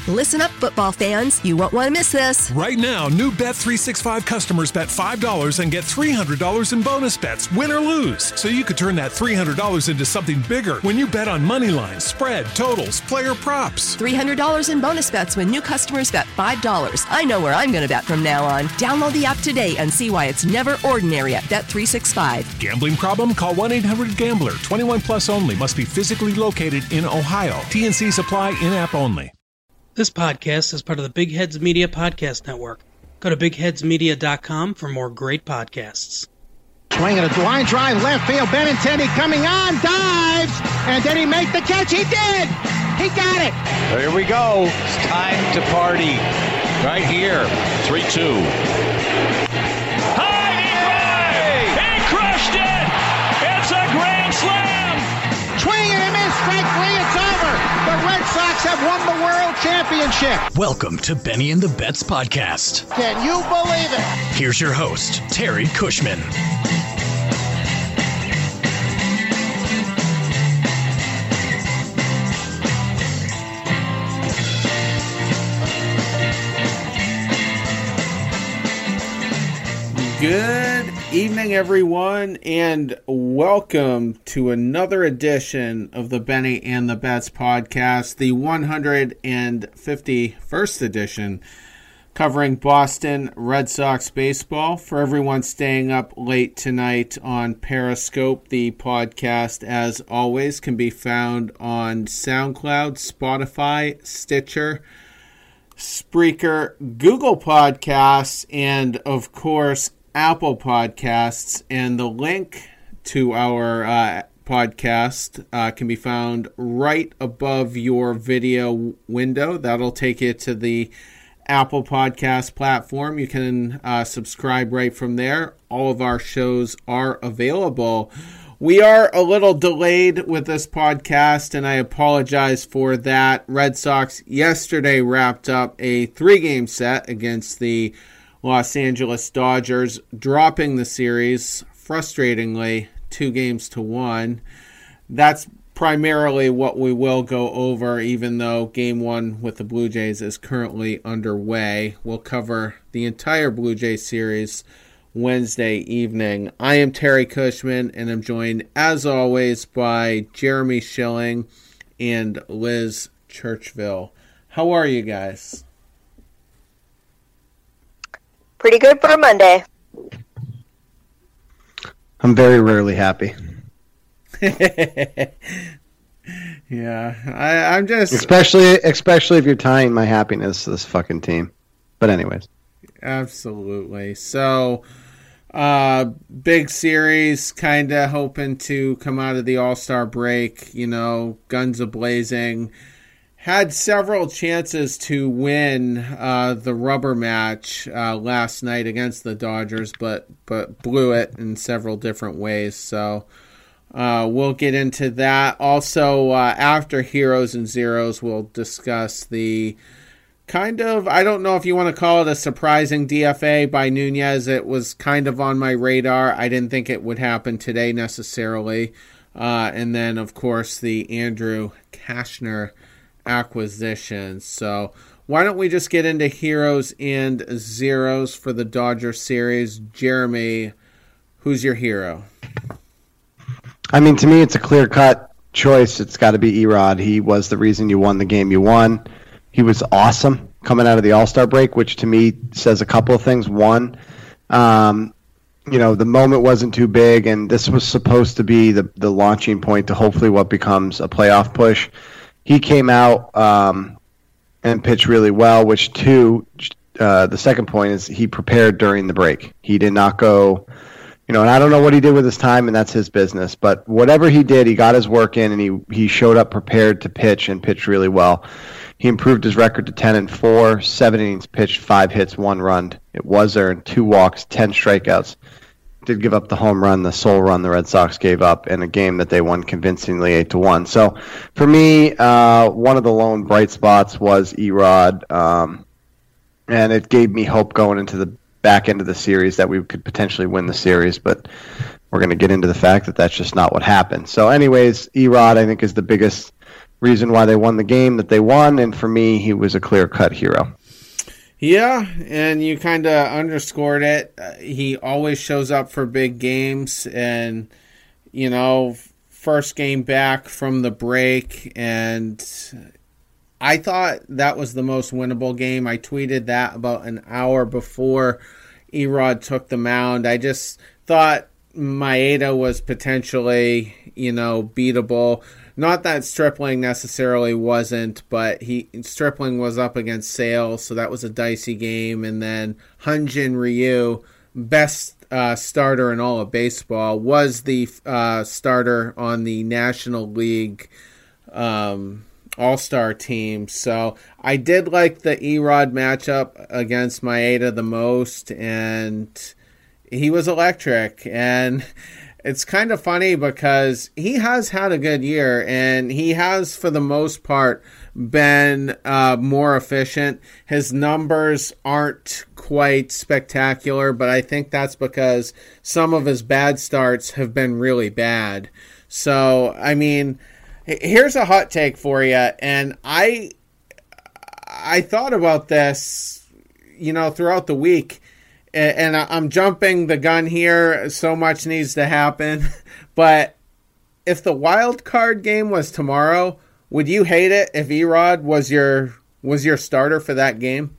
Listen up, football fans. You won't want to miss this. Right now, new Bet365 customers bet $5 and get $300 in bonus bets, win or lose. So you could turn that $300 into something bigger when you bet on money lines, spread, totals, player props. $300 in bonus bets when new customers bet $5. I know where I'm going to bet from now on. Download the app today and see why it's never ordinary at Bet365. Gambling problem? Call 1-800-GAMBLER. 21 plus only. Must be physically located in Ohio. T&Cs apply. In-app only. This podcast is part of the Big Heads Media Podcast Network. Go to BigHeadsMedia.com for more great podcasts. Swinging a line drive, left field, Benintendi coming on, dives, and did he make the catch? He did! He got it! Here we go. It's time to party. Right here. 3-2. High, he crushed it! It's a grand slam! Swing and a miss, strike three, it's over! The Red Sox have won the World Championship! Welcome to Benny and the Bets podcast. Can you believe it? Here's your host, Terry Cushman. Good evening, everyone, and welcome to another edition of the Benny and the Bets podcast, the 151st edition, covering Boston Red Sox baseball. For everyone staying up late tonight on Periscope, the podcast, as always, can be found on SoundCloud, Spotify, Stitcher, Spreaker, Google Podcasts, and, of course, Apple Podcasts, and the link to our podcast can be found right above your video window. That'll take you to the Apple Podcast platform. You can subscribe right from there. All of our shows are available. We are a little delayed with this podcast, and I apologize for that. Red Sox yesterday wrapped up a 3-game set against the Los Angeles Dodgers, dropping the series, frustratingly, 2-1. That's primarily what we will go over, even though Game 1 with the Blue Jays is currently underway. We'll cover the entire Blue Jays series Wednesday evening. I am Terry Cushman, and I'm joined, as always, by Jeremy Schilling and Liz Churchville. How are you guys? Pretty good for a Monday. I'm very rarely happy. Yeah, I'm just... Especially if you're tying my happiness to this fucking team. But anyways. Absolutely. So, big series, kind of hoping to come out of the All-Star break, guns a-blazing. Had several chances to win the rubber match last night against the Dodgers, but blew it in several different ways. So we'll get into that. Also, after Heroes and Zeros, we'll discuss the kind of, I don't know if you want to call it a surprising DFA by Nunez. It was kind of on my radar. I didn't think it would happen today necessarily. And then, of course, the Andrew Cashner acquisition. So why don't we just get into Heroes and Zeros for the Dodger series? Jeremy, who's your hero? I mean, to me, it's a clear-cut choice. It's got to be Erod. He was the reason you won the game you won. He was awesome coming out of the All-Star break, which to me says a couple of things. One, the moment wasn't too big, and this was supposed to be the launching point to hopefully what becomes a playoff push. He came out and pitched really well, which, the second point is he prepared during the break. He did not go, and I don't know what he did with his time, and that's his business. But whatever he did, he got his work in, and he showed up prepared to pitch and pitched really well. He improved his record to 10-4, 7 innings pitched, 5 hits, 1 run. It was earned, 2 walks, 10 strikeouts. Did give up the home run, the sole run the Red Sox gave up in a game that they won convincingly 8-1. So for me, one of the lone bright spots was Erod, and it gave me hope going into the back end of the series that we could potentially win the series, but we're going to get into the fact that that's just not what happened. So anyways, Erod, I think, is the biggest reason why they won the game that they won, and for me, he was a clear-cut hero. Yeah, and you kind of underscored it. He always shows up for big games, and, you know, first game back from the break, and I thought that was the most winnable game. I tweeted that about an hour before Erod took the mound. I just thought Maeda was potentially, you know, beatable. Not that Stripling necessarily wasn't, but Stripling was up against Sale, so that was a dicey game. And then Hyun-Jin Ryu, best starter in all of baseball, was the starter on the National League All-Star team. So I did like the Erod matchup against Maeda the most, and he was electric. And it's kind of funny because he has had a good year, and he has, for the most part, been more efficient. His numbers aren't quite spectacular, but I think that's because some of his bad starts have been really bad. So, I mean, here's a hot take for you, and I thought about this, you know, throughout the week. And I'm jumping the gun here. So much needs to happen. But if the wild card game was tomorrow, would you hate it if Erod was your starter for that game?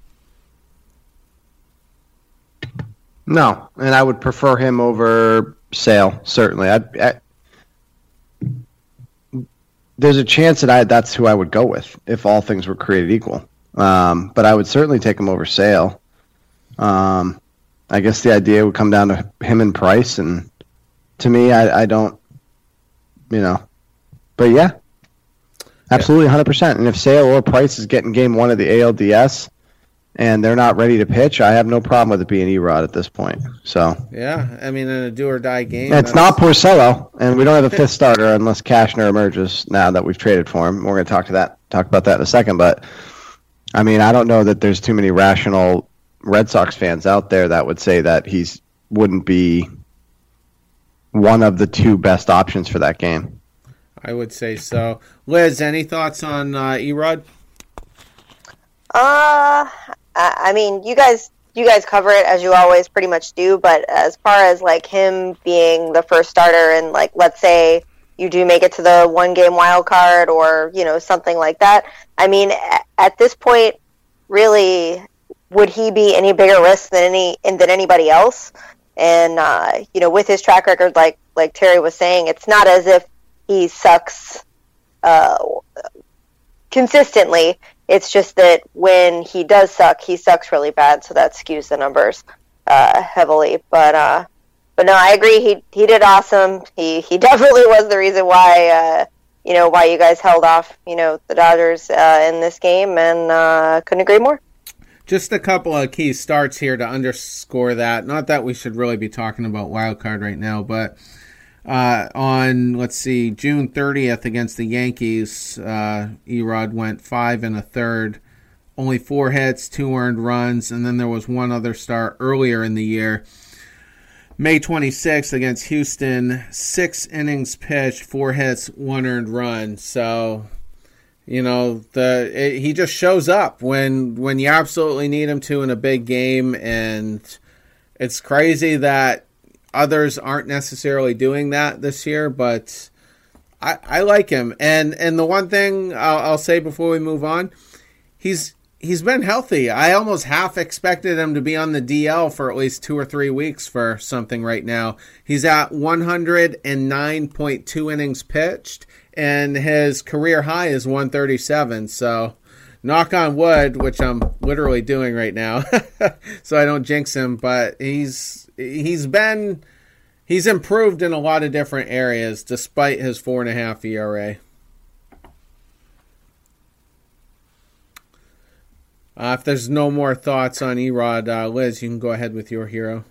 No, and I would prefer him over Sale, certainly. There's a chance that that's who I would go with if all things were created equal. But I would certainly take him over Sale. I guess the idea would come down to him and Price, and to me, I don't, you know. But yeah, absolutely 100%. And if Sale or Price is getting game one of the ALDS and they're not ready to pitch, I have no problem with it being Erod at this point. So yeah, I mean, in a do-or-die game. It's not Porcello, and we don't have a fifth starter unless Cashner emerges now that we've traded for him. We're going to talk about that in a second. But, I mean, I don't know that there's too many rational Red Sox fans out there that would say that wouldn't be one of the two best options for that game. I would say so. Liz, any thoughts on Erod? I mean, you guys cover it as you always pretty much do, but as far as like him being the first starter and like, let's say you do make it to the one game wild card or, you know, something like that. I mean, at this point, really, would he be any bigger risk than anybody else? And you know, with his track record, like Terry was saying, it's not as if he sucks consistently. It's just that when he does suck, he sucks really bad, so that skews the numbers heavily. But no, I agree. He did awesome. He definitely was the reason why why you guys held off the Dodgers in this game, and couldn't agree more. Just a couple of key starts here to underscore that. Not that we should really be talking about wild card right now, but on, let's see, June 30th against the Yankees, Erod went 5 1/3, only 4 hits, 2 earned runs, and then there was one other start earlier in the year. May 26th against Houston, 6 innings pitched, 4 hits, 1 earned run. So, he just shows up when you absolutely need him to in a big game, and it's crazy that others aren't necessarily doing that this year, but I like him. And the one thing I'll say before we move on, he's been healthy. I almost half expected him to be on the DL for at least 2 or 3 weeks for something right now. He's at 109.2 innings pitched, and his career high is 137. So knock on wood, which I'm literally doing right now, so I don't jinx him, but he's improved in a lot of different areas despite his 4.5 ERA. If there's no more thoughts on Erod, Liz, you can go ahead with your hero.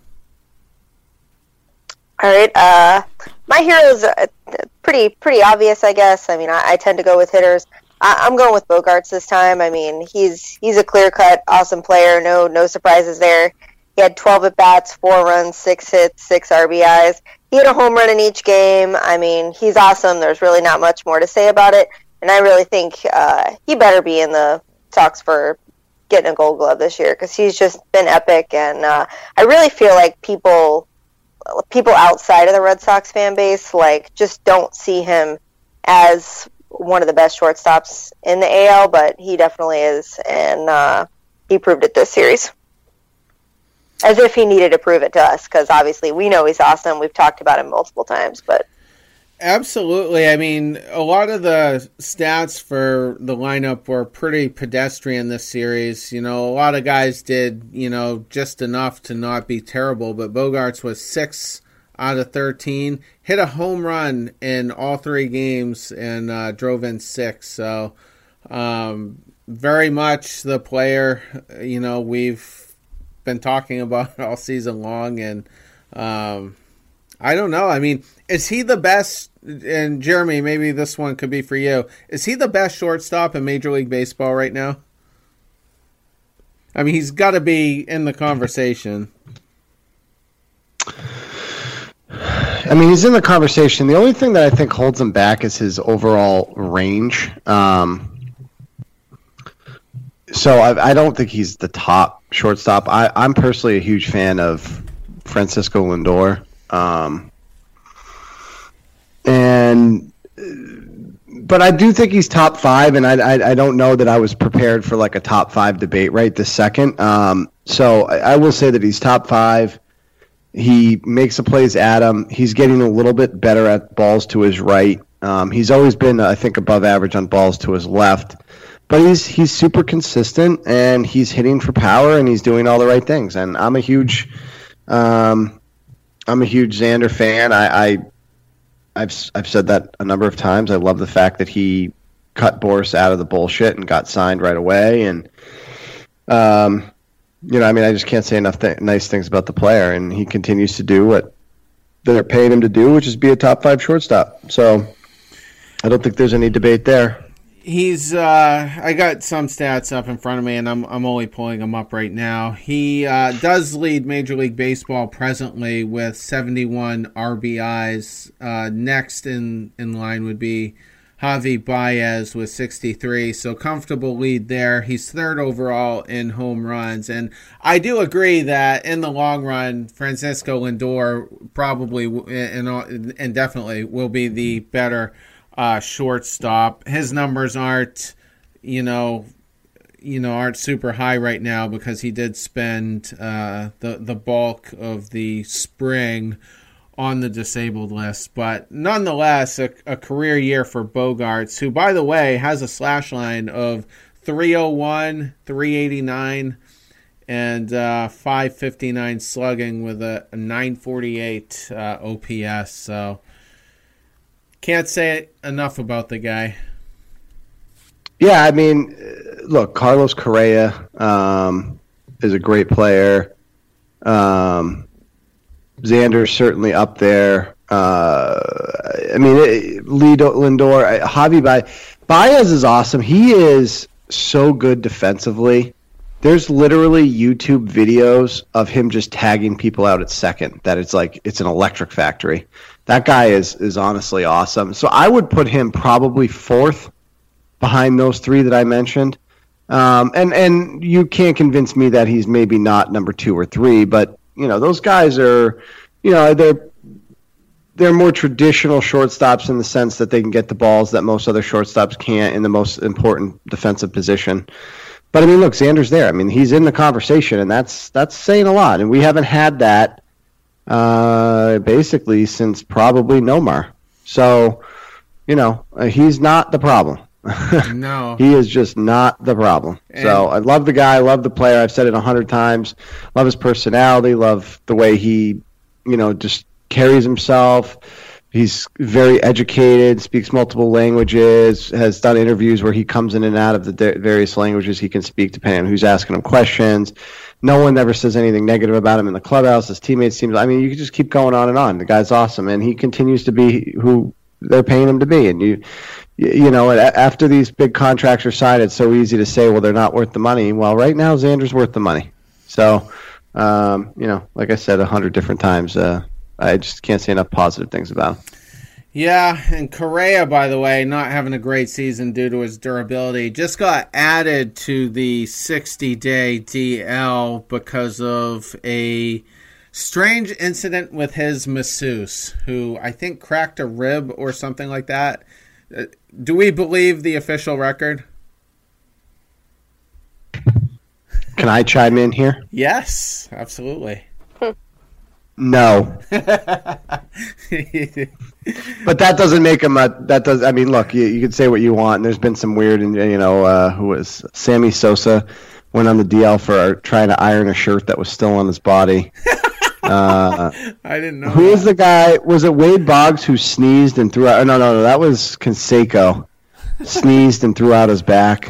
All right. My hero is pretty obvious, I guess. I mean, I tend to go with hitters. I'm going with Bogaerts this time. I mean, he's a clear-cut, awesome player. No surprises there. He had 12 at-bats, 4 runs, 6 hits, 6 RBIs. He had a home run in each game. I mean, he's awesome. There's really not much more to say about it. And I really think he better be in the talks for getting a Gold Glove this year because he's just been epic. And I really feel like people outside of the Red Sox fan base like just don't see him as one of the best shortstops in the AL, but he definitely is, and he proved it this series. As if he needed to prove it to us, because obviously we know he's awesome. We've talked about him multiple times, but... Absolutely. I mean, a lot of the stats for the lineup were pretty pedestrian this series. You know, a lot of guys did, you know, just enough to not be terrible, but Bogaerts was 6 out of 13, hit a home run in all 3 games, and drove in 6. So, very much the player, you know, we've been talking about all season long, and I don't know. I mean, is he the best? And Jeremy, maybe this one could be for you. Is he the best shortstop in Major League Baseball right now? I mean, he's got to be in the conversation. I mean, he's in the conversation. The only thing that I think holds him back is his overall range. So I don't think he's the top shortstop. I'm personally a huge fan of Francisco Lindor. But I do think he's top 5, and I don't know that I was prepared for like a top 5 debate right this second. So I will say that he's top 5. He makes the plays at him. He's getting a little bit better at balls to his right. He's always been, I think, above average on balls to his left. But he's super consistent, and he's hitting for power, and he's doing all the right things. And I'm a huge Xander fan. I've said that a number of times. I love the fact that he cut Boris out of the bullshit and got signed right away. And you know, I mean, I just can't say enough nice things about the player. And he continues to do what they're paying him to do, which is be a top 5 shortstop. So I don't think there's any debate there. He's I got some stats up in front of me, and I'm only pulling them up right now. He does lead Major League Baseball presently with 71 RBIs. Next in line would be Javi Baez with 63, so comfortable lead there. He's 3rd overall in home runs, and I do agree that in the long run, Francisco Lindor probably and definitely will be the better shortstop. His numbers aren't super high right now because he did spend the bulk of the spring on the disabled list, but nonetheless a career year for Bogaerts, who, by the way, has a slash line of 301, 389, and 559 slugging with a 948 OPS. So can't say enough about the guy. Yeah, I mean, look, Carlos Correa is a great player. Xander's certainly up there. I mean, Lindor, Javi Baez is awesome. He is so good defensively. There's literally YouTube videos of him just tagging people out at second. That it's like it's an electric factory. That guy is honestly awesome. So I would put him probably 4th behind those 3 that I mentioned. And you can't convince me that he's maybe not number 2 or 3, but you know, those guys are, you know, they're more traditional shortstops in the sense that they can get the balls that most other shortstops can't in the most important defensive position. But I mean, look, Xander's there. I mean, he's in the conversation, and that's saying a lot. And we haven't had that basically since probably Nomar. So, you know, he's not the problem. No. He is just not the problem. So I love the guy, I love the player. I've said it 100 times. Love his personality, love the way he, you know, just carries himself. He's very educated, speaks multiple languages, has done interviews where he comes in and out of the various languages he can speak depending on who's asking him questions. No one ever says anything negative about him in the clubhouse. His teammates seem, I mean, you can just keep going on and on. The guy's awesome, and he continues to be who they're paying him to be. And you know, after these big contracts are signed, it's so easy to say, well, they're not worth the money. Well, right now, Xander's worth the money. So, you know, like I said 100 different times, I just can't say enough positive things about him. Yeah, and Correa, by the way, not having a great season due to his durability, just got added to the 60-day DL because of a strange incident with his masseuse, who I think cracked a rib or something like that. Do we believe the official record? Can I chime in here? Yes, absolutely. No. But that doesn't make him I mean, look, you can say what you want, and there's been some weird, who was Sammy Sosa went on the DL for trying to iron a shirt that was still on his body. I didn't know. Who is the guy? Was it Wade Boggs who sneezed and threw out? No, that was Canseco. Sneezed and threw out his back.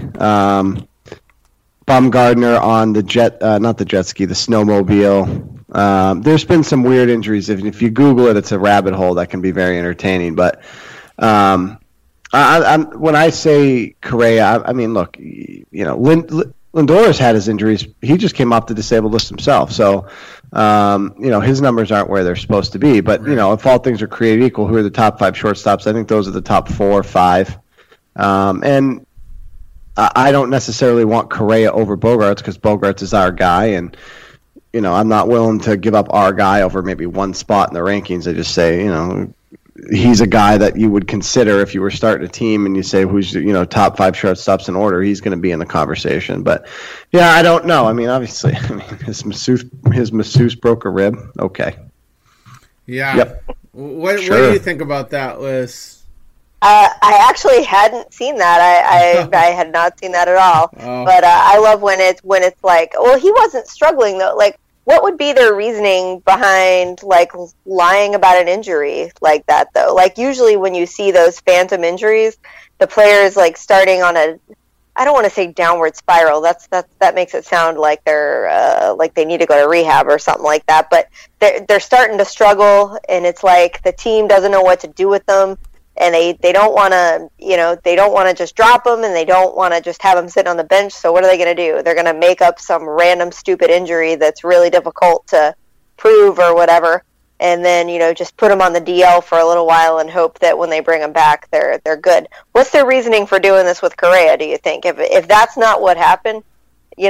Bumgardner on the not the jet ski, the snowmobile. There's been some weird injuries. If you Google it, it's a rabbit hole that can be very entertaining. But when I say Correa, I mean, look, Lindor's had his injuries. He just came off the disabled list himself. So, his numbers aren't where they're supposed to be. But, if all things are created equal, who are the top 5 shortstops? I think those are the top 4 or 5. And I don't necessarily want Correa over Bogaerts because Bogaerts is our guy. And, I'm not willing to give up our guy over maybe one spot in the rankings. I just say, he's a guy that you would consider if you were starting a team and you say who's top 5 shortstops in order, he's going to be in the conversation. But yeah, I don't know. I mean, obviously, his masseuse broke a rib. Okay. Yeah. Yep. What do you think about that, Liz? I actually hadn't seen that. I had not seen that at all. Oh. But I love when it's like, well, he wasn't struggling though. Like, what would be their reasoning behind like lying about an injury like that though? Like usually when you see those phantom injuries, the player's like starting on a, I don't want to say downward spiral. That makes it sound like they're like they need to go to rehab or something like that. But they're starting to struggle, and it's like the team doesn't know what to do with them, and they don't want to they don't want to just drop them, and they don't want to just have them sitting on the bench. So what are they going to do? They're going to make up some random stupid injury that's really difficult to prove or whatever, and then just put them on the DL for a little while and hope that when they bring them back they're good. What's their reasoning for doing this with Correa, do you think? If that's not what happened, or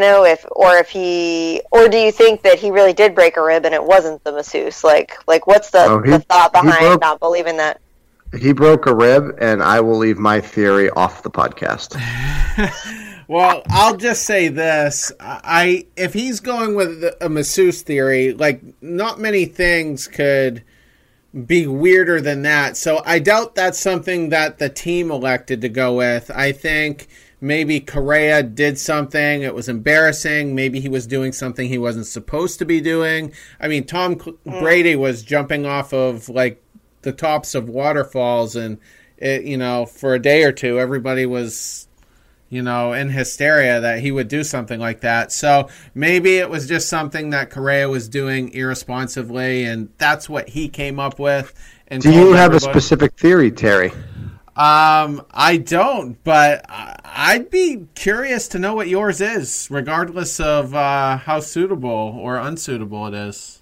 do you think that he really did break a rib and it wasn't the masseuse? Like what's the thought behind not believing that? He broke a rib, and I will leave my theory off the podcast. Well, I'll just say this. If he's going with a masseuse theory, like, not many things could be weirder than that. So I doubt that's something that the team elected to go with. I think maybe Correa did something. It was embarrassing. Maybe he was doing something he wasn't supposed to be doing. I mean, Tom Brady was jumping off of, like, the tops of waterfalls, and for a day or two everybody was in hysteria that he would do something like that. So maybe it was just something that Correa was doing irresponsibly, and that's what he came up with. And do you have a specific theory, Terry? I don't, but I'd be curious to know what yours is, regardless of how suitable or unsuitable it is.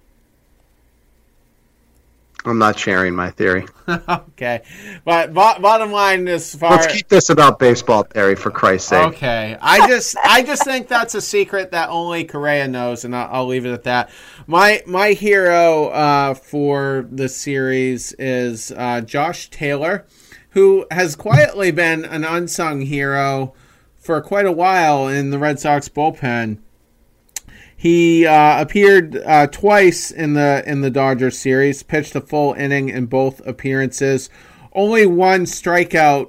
I'm not sharing my theory. Okay. But bottom line, as far... Let's keep this about baseball, Terry, for Christ's sake. Okay. I just think that's a secret that only Correa knows, and I'll leave it at that. My hero for the series is Josh Taylor, who has quietly been an unsung hero for quite a while in the Red Sox bullpen. He appeared twice in the Dodgers series, pitched a full inning in both appearances. Only one strikeout,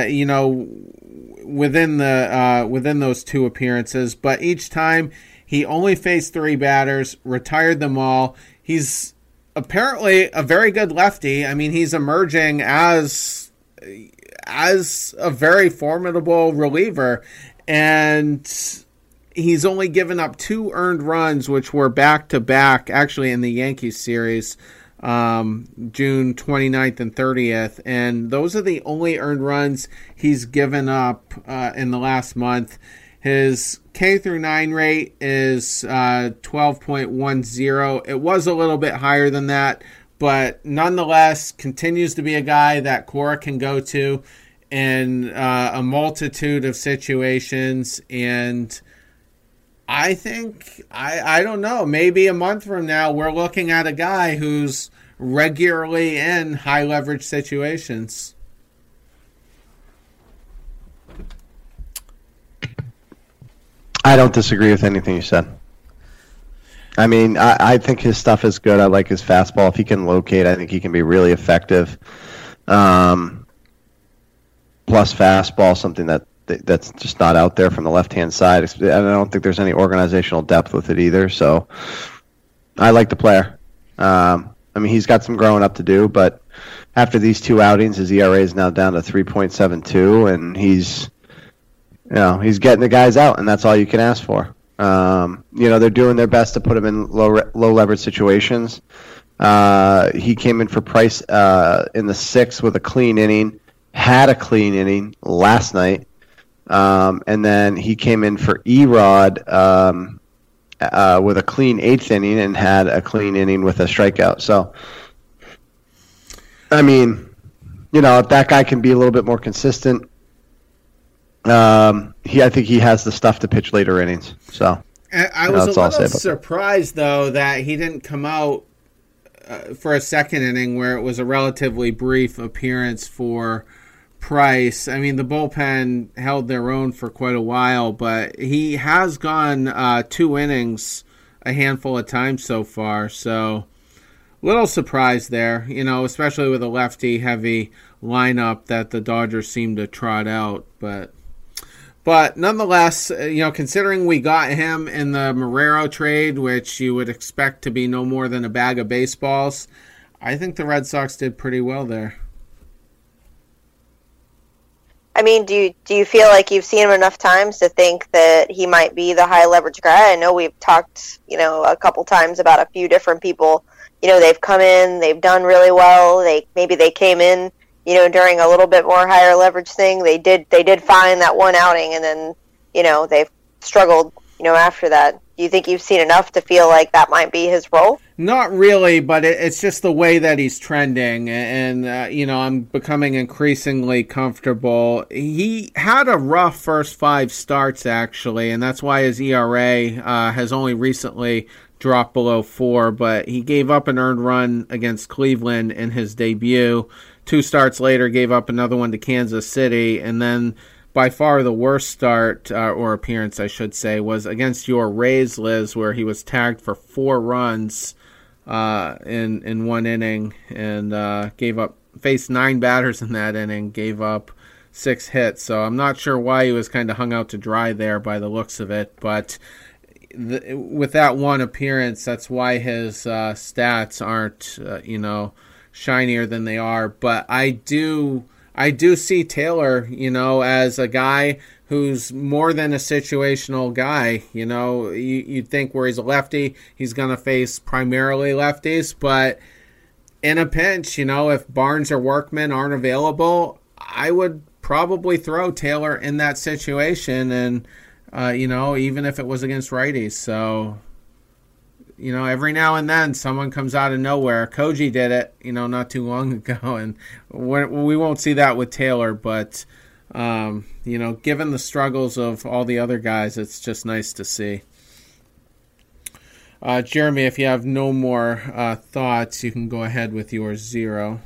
within those 2 appearances, but each time he only faced 3 batters, retired them all. He's apparently a very good lefty. I mean, he's emerging as a very formidable reliever, and he's only given up 2 earned runs, which were back-to-back, actually in the Yankees series, June 29th and 30th. And those are the only earned runs he's given up in the last month. His K-9 rate is 12.10. It was a little bit higher than that but nonetheless continues to be a guy that Cora can go to in a multitude of situations. And I think, I don't know, maybe a month from now we're looking at a guy who's regularly in high leverage situations. I don't disagree with anything you said. I mean, I think his stuff is good. I like his fastball. If he can locate, I think he can be really effective. Plus fastball, something that's just not out there from the left-hand side. I don't think there's any organizational depth with it either. So I like the player. I mean, he's got some growing up to do, but after these two outings, his ERA is now down to 3.72, and he's getting the guys out, and that's all you can ask for. They're doing their best to put him in low leverage situations. He came in for Price in the sixth with a clean inning, had a clean inning last night, and then he came in for Erod with a clean eighth inning and had a clean inning with a strikeout. So, I mean, if that guy can be a little bit more consistent, I think he has the stuff to pitch later innings. So I was a little surprised, though, that he didn't come out for a second inning where it was a relatively brief appearance for Price. I mean, the bullpen held their own for quite a while, but he has gone 2 innings a handful of times so far. So little surprise there, especially with a lefty-heavy lineup that the Dodgers seem to trot out, But nonetheless, considering we got him in the Marrero trade, which you would expect to be no more than a bag of baseballs, I think the Red Sox did pretty well there. I mean, do you feel like you've seen him enough times to think that he might be the high leverage guy? I know we've talked, a couple times about a few different people. They've come in, they've done really well. Maybe they came in, during a little bit more higher leverage thing. They did find that one outing, and then, they've struggled, after that. Do you think you've seen enough to feel like that might be his role? Not really, but it's just the way that he's trending, and I'm becoming increasingly comfortable. He had a rough first 5 starts, actually, and that's why his ERA has only recently dropped below 4, but he gave up an earned run against Cleveland in his debut. 2 starts later, gave up another one to Kansas City, and then by far the worst start, or appearance, I should say, was against your Rays, Liz, where he was tagged for 4 runs in 1 inning, and faced 9 batters in that inning, gave up 6 hits. So I'm not sure why he was kind of hung out to dry there by the looks of it, but with that one appearance, that's why his stats aren't, shinier than they are. But I do see Taylor, as a guy who's more than a situational guy. You'd think where he's a lefty, he's going to face primarily lefties, but in a pinch, if Barnes or Workman aren't available, I would probably throw Taylor in that situation, and even if it was against righties. So every now and then someone comes out of nowhere. Koji did it, not too long ago, and we won't see that with Taylor. But, given the struggles of all the other guys, it's just nice to see. Jeremy, if you have no more thoughts, you can go ahead with your 0.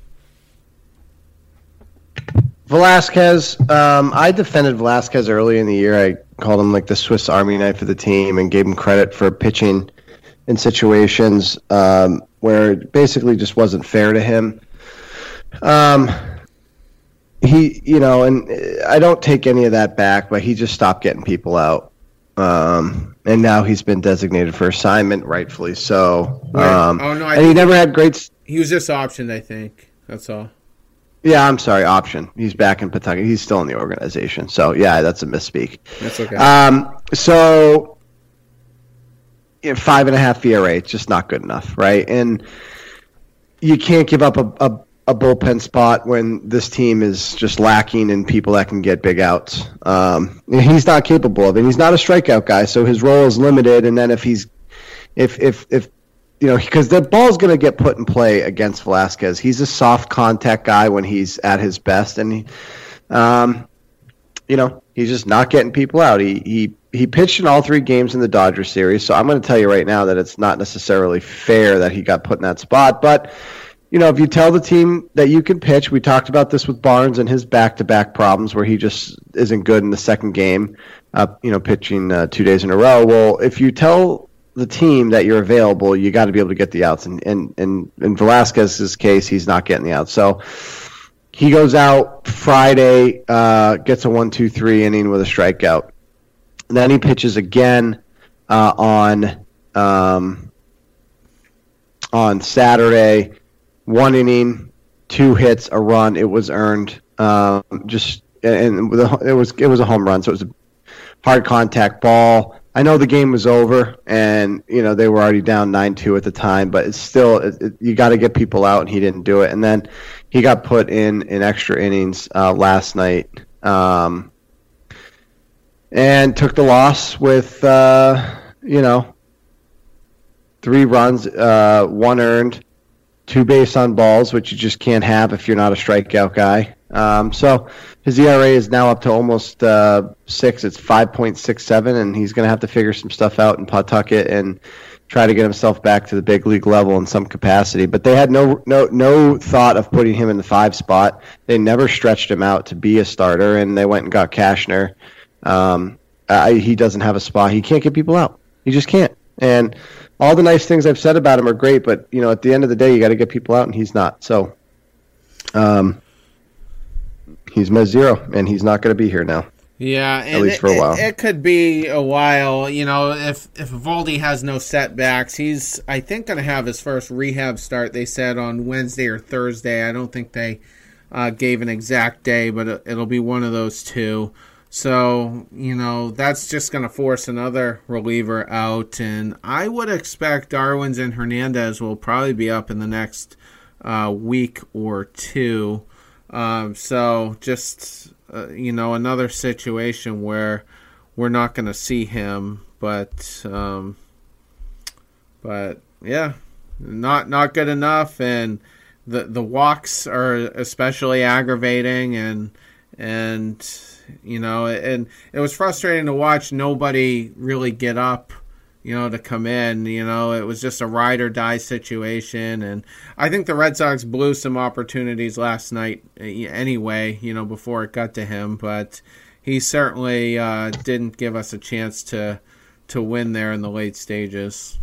Velasquez, I defended Velasquez early in the year. I called him like the Swiss Army knife of the team and gave him credit for pitching in situations where it basically just wasn't fair to him. He, and I don't take any of that back, but he just stopped getting people out. And now he's been designated for assignment, rightfully so. And he never had great... He was just optioned, I think. That's all. Yeah, I'm sorry, option. He's back in Pawtucket. He's still in the organization. So, yeah, that's a misspeak. That's okay. 5.5 ERA, it's just not good enough, right? And you can't give up a bullpen spot when this team is just lacking in people that can get big outs. He's not capable of it. He's not a strikeout guy, so his role is limited. And then if because the ball's going to get put in play against Velasquez. He's a soft contact guy when he's at his best, and he's just not getting people out. He pitched in all 3 games in the Dodgers series, so I'm going to tell you right now that it's not necessarily fair that he got put in that spot. But, if you tell the team that you can pitch, we talked about this with Barnes and his back-to-back problems where he just isn't good in the second game, pitching 2 days in a row. Well, if you tell the team that you're available, you got to be able to get the outs. And in Velasquez's case, he's not getting the outs. So he goes out Friday, gets a 1-2-3 inning with a strikeout. And then he pitches again on Saturday, 1 inning, 2 hits, a run. It was earned. It was a home run, so it was a hard contact ball. I know the game was over, and they were already down 9-2 at the time, but it's still you got to get people out, and he didn't do it. And then he got put in extra innings last night, and took the loss with 3 runs, 1 earned, 2 base on balls, which you just can't have if you're not a strikeout guy. So his ERA is now up to almost 6. It's 5.67, and he's going to have to figure some stuff out in Pawtucket and try to get himself back to the big league level in some capacity. But they had no thought of putting him in the 5 spot. They never stretched him out to be a starter, and they went and got Cashner. He doesn't have a spot. He can't get people out. He just can't. And all the nice things I've said about him are great, but at the end of the day, you got to get people out, and he's not. So, he's my 0, and he's not going to be here now. Yeah, at least for a while. It could be a while. If Eovaldi has no setbacks, he's I think going to have his first rehab start. They said on Wednesday or Thursday. I don't think they gave an exact day, but it'll be one of those 2. So, that's just going to force another reliever out. And I would expect Darwin's and Hernandez will probably be up in the next week or 2. So just, another situation where we're not going to see him. But yeah, not good enough. And the walks are especially aggravating. And it was frustrating to watch nobody really get up, to come in. It was just a ride or die situation. And I think the Red Sox blew some opportunities last night anyway, before it got to him. But he certainly didn't give us a chance to win there in the late stages.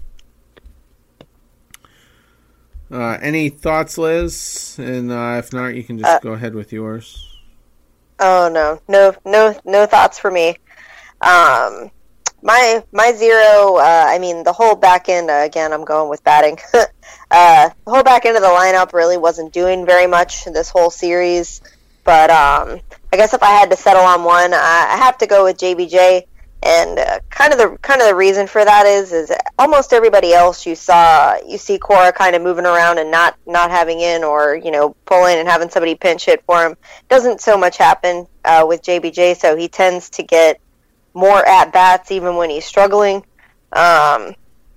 Any thoughts, Liz? And if not, you can just go ahead with yours. Oh no thoughts for me. My 0. The whole back end. Again, I'm going with batting. The whole back end of the lineup really wasn't doing very much this whole series. But I guess if I had to settle on one, I have to go with JBJ. And kind of the reason for that is almost everybody else you see Cora kind of moving around and not having in or pulling and having somebody pinch hit for him. Doesn't so much happen with JBJ, so he tends to get more at bats even when he's struggling. What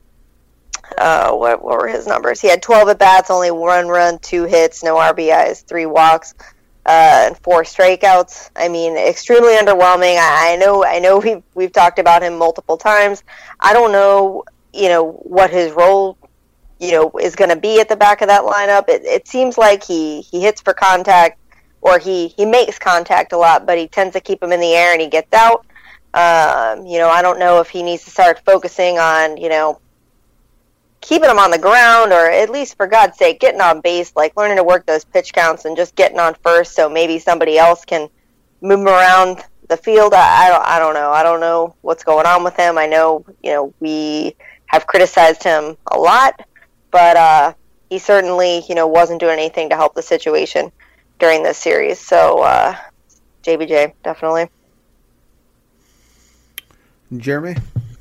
were his numbers? He had 12 at bats, only 1 run, 2 hits, no RBIs, 3 walks. And 4 strikeouts. Extremely underwhelming. I know we've talked about him multiple times. I don't know, what his role, is going to be at the back of that lineup. It seems like he hits for contact, or he makes contact a lot, but he tends to keep him in the air and he gets out. I don't know if he needs to start focusing on, keeping him on the ground, or at least, for God's sake, getting on base, like learning to work those pitch counts and just getting on first so maybe somebody else can move him around the field. I don't know. I don't know what's going on with him. I know, we have criticized him a lot, but he certainly, wasn't doing anything to help the situation during this series. So, JBJ, definitely. Jeremy?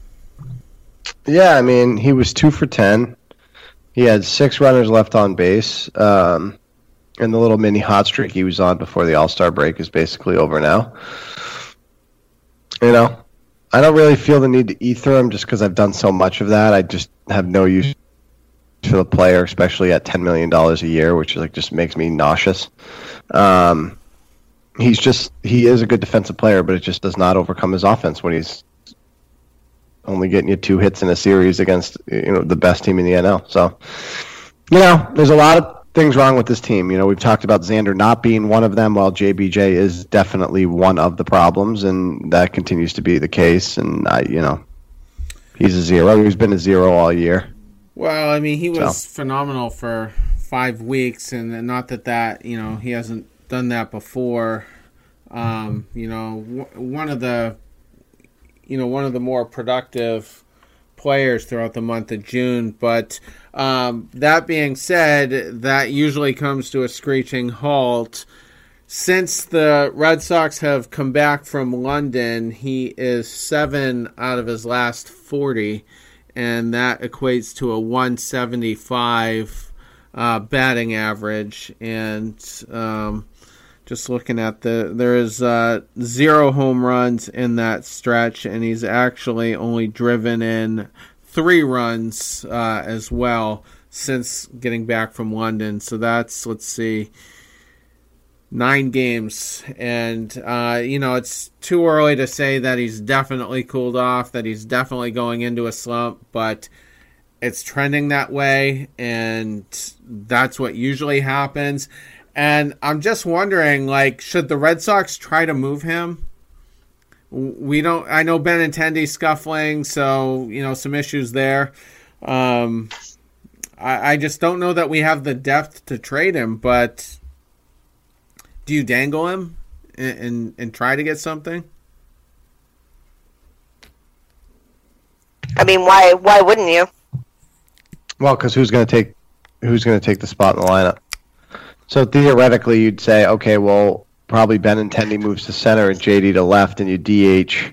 Yeah, he was 2 for 10. He had 6 runners left on base. And the little mini hot streak he was on before the All-Star break is basically over now. I don't really feel the need to ether him just because I've done so much of that. I just have no use for the player, especially at $10 million a year, which like just makes me nauseous. He is a good defensive player, but it just does not overcome his offense when he's only getting you 2 hits in a series against the best team in the NL. So, there's a lot of things wrong with this team. We've talked about Xander not being one of them, while JBJ is definitely one of the problems, and that continues to be the case. And he's a 0. He's been a 0 all year. Well, I mean, he was phenomenal for 5 weeks, and not that he hasn't done that before. One of the more productive players throughout the month of June. But that being said, that usually comes to a screeching halt. Since the Red Sox have come back from London, he is 7 out of his last 40, and that equates to a 175 batting average. And just looking at there is 0 home runs in that stretch, and he's actually only driven in 3 runs as well since getting back from London. So that's, 9 games. And, it's too early to say that he's definitely cooled off, that he's definitely going into a slump, but it's trending that way, and that's what usually happens. And I'm just wondering, should the Red Sox try to move him? I know Benintendi's scuffling, so, some issues there. I just don't know that we have the depth to trade him, but do you dangle him and try to get something? I mean, why wouldn't you? Well, because who's going to take the spot in the lineup? So theoretically, you'd say, okay, well, probably Benintendi moves to center and JD to left, and you DH.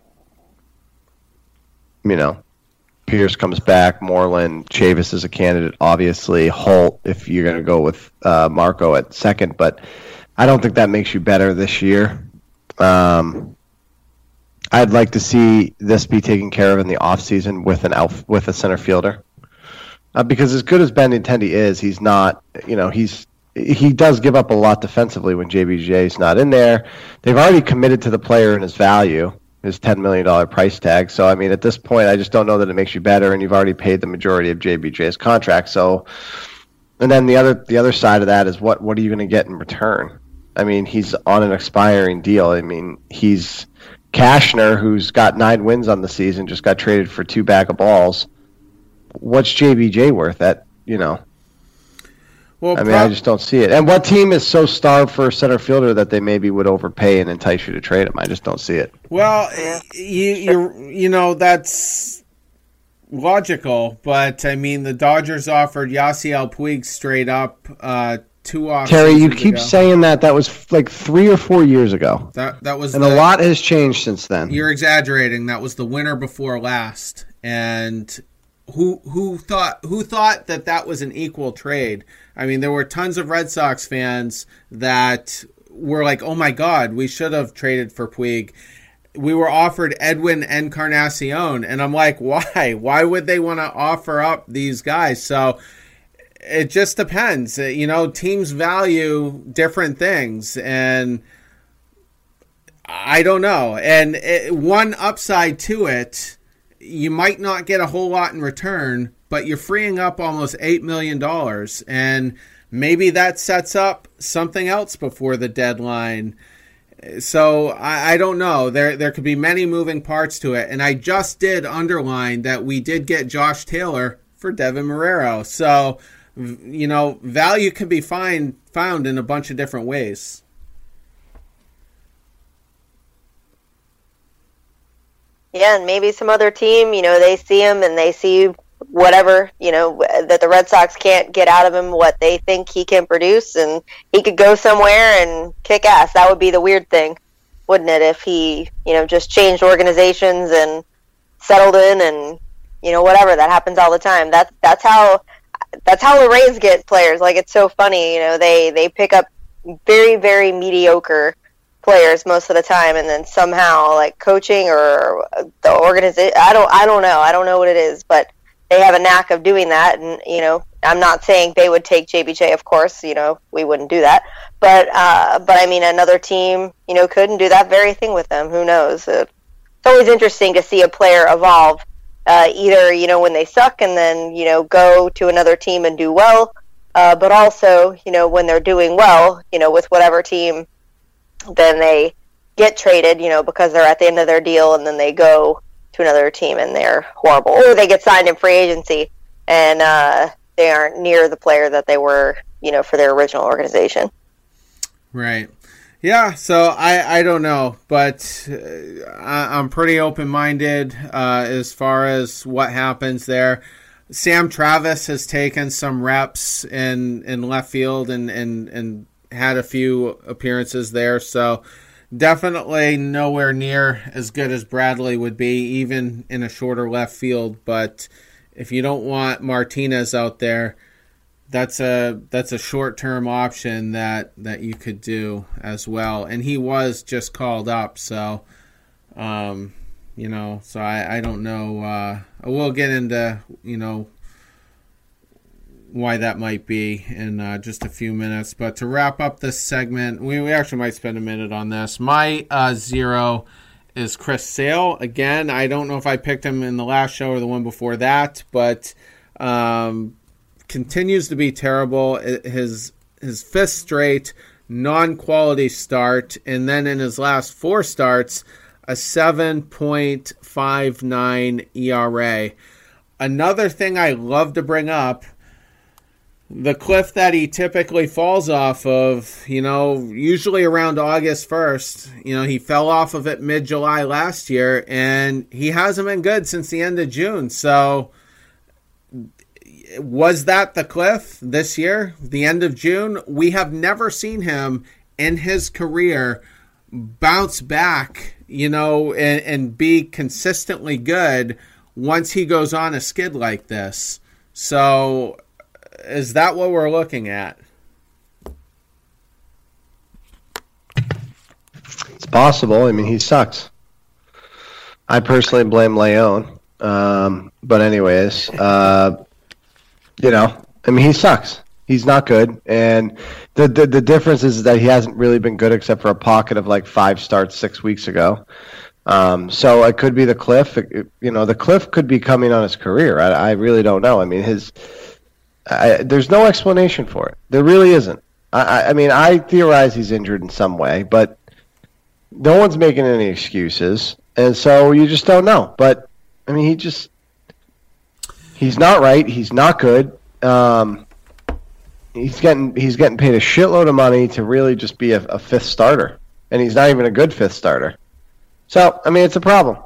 Pierce comes back, Moreland, Chavis is a candidate, obviously, Holt if you're going to go with Marco at second, but I don't think that makes you better this year. I'd like to see this be taken care of in the offseason with a center fielder, because as good as Benintendi is, he's not. He does give up a lot defensively when JBJ is not in there. They've already committed to the player and his value, his $10 million price tag. So, I mean, at this point, I just don't know that it makes you better, and you've already paid the majority of JBJ's contract. So, and then the other side of that is what are you going to get in return? I mean, he's on an expiring deal. I mean, he's Cashner, who's got 9 wins on the season, just got traded for 2 bag of balls. What's JBJ worth at, Well, I just don't see it. And what team is so starved for a center fielder that they maybe would overpay and entice you to trade him? I just don't see it. Well, that's logical, but I mean, the Dodgers offered Yasiel Puig straight up 2 off. Terry, you keep saying that. That was like 3 or 4 years ago. That was, and a lot has changed since then. You're exaggerating. That was the winter before last, and who thought that was an equal trade? I mean, there were tons of Red Sox fans that were like, oh my God, we should have traded for Puig. We were offered Edwin Encarnacion, and I'm like, why? Why would they want to offer up these guys? So it just depends. Teams value different things, and I don't know. And one upside to it, you might not get a whole lot in return, but you're freeing up almost $8 million, and maybe that sets up something else before the deadline. So I don't know. There could be many moving parts to it, and I just did underline that we did get Josh Taylor for Devin Marrero. So, value can be found in a bunch of different ways. Yeah, and maybe some other team, they see him and they see whatever, that the Red Sox can't get out of him what they think he can produce, and he could go somewhere and kick ass. That would be the weird thing, wouldn't it, if he, just changed organizations and settled in and, whatever. That happens all the time. That's how the Rays get players. Like, it's so funny, they pick up very, very mediocre players most of the time, and then somehow, like, coaching or the organization, I don't know what it is, but they have a knack of doing that, and I'm not saying they would take JBJ, of course, we wouldn't do that. But I mean, another team, couldn't do that very thing with them. Who knows? It's always interesting to see a player evolve, either, when they suck and then, go to another team and do well, but also, when they're doing well, with whatever team, then they get traded, because they're at the end of their deal, and then they go to another team and they're horrible. Or they get signed in free agency and they aren't near the player that they were, for their original organization. Right. Yeah, so I don't know, but I'm pretty open-minded as far as what happens there. Sam Travis has taken some reps in left field and had a few appearances there, so definitely nowhere near as good as Bradley would be, even in a shorter left field. But if you don't want Martinez out there, that's a short-term option that you could do as well. And he was just called up, so so I don't know. We'll get into why that might be in just a few minutes. But to wrap up this segment, we actually might spend a minute on this. My 0 is Chris Sale. Again, I don't know if I picked him in the last show or the one before that, but continues to be terrible. His fifth straight non-quality start, and then in his last 4 starts, a 7.59 ERA. Another thing I love to bring up, the cliff that he typically falls off of, usually around August 1st, he fell off of it mid-July last year, and he hasn't been good since the end of June. So was that the cliff this year, the end of June? We have never seen him in his career bounce back, and be consistently good once he goes on a skid like this. So is that what we're looking at? It's possible. I mean, he sucks. I personally blame Leon. But anyways, he sucks. He's not good. And the difference is that he hasn't really been good except for a pocket of like 5 starts 6 weeks ago. So it could be the cliff. The cliff could be coming on his career. I really don't know. I mean, there's no explanation for it. There really isn't. I theorize he's injured in some way, but no one's making any excuses, and so you just don't know. But I mean, he's not right. He's not good. He's getting paid a shitload of money to really just be a fifth starter, and he's not even a good fifth starter. So I mean, it's a problem.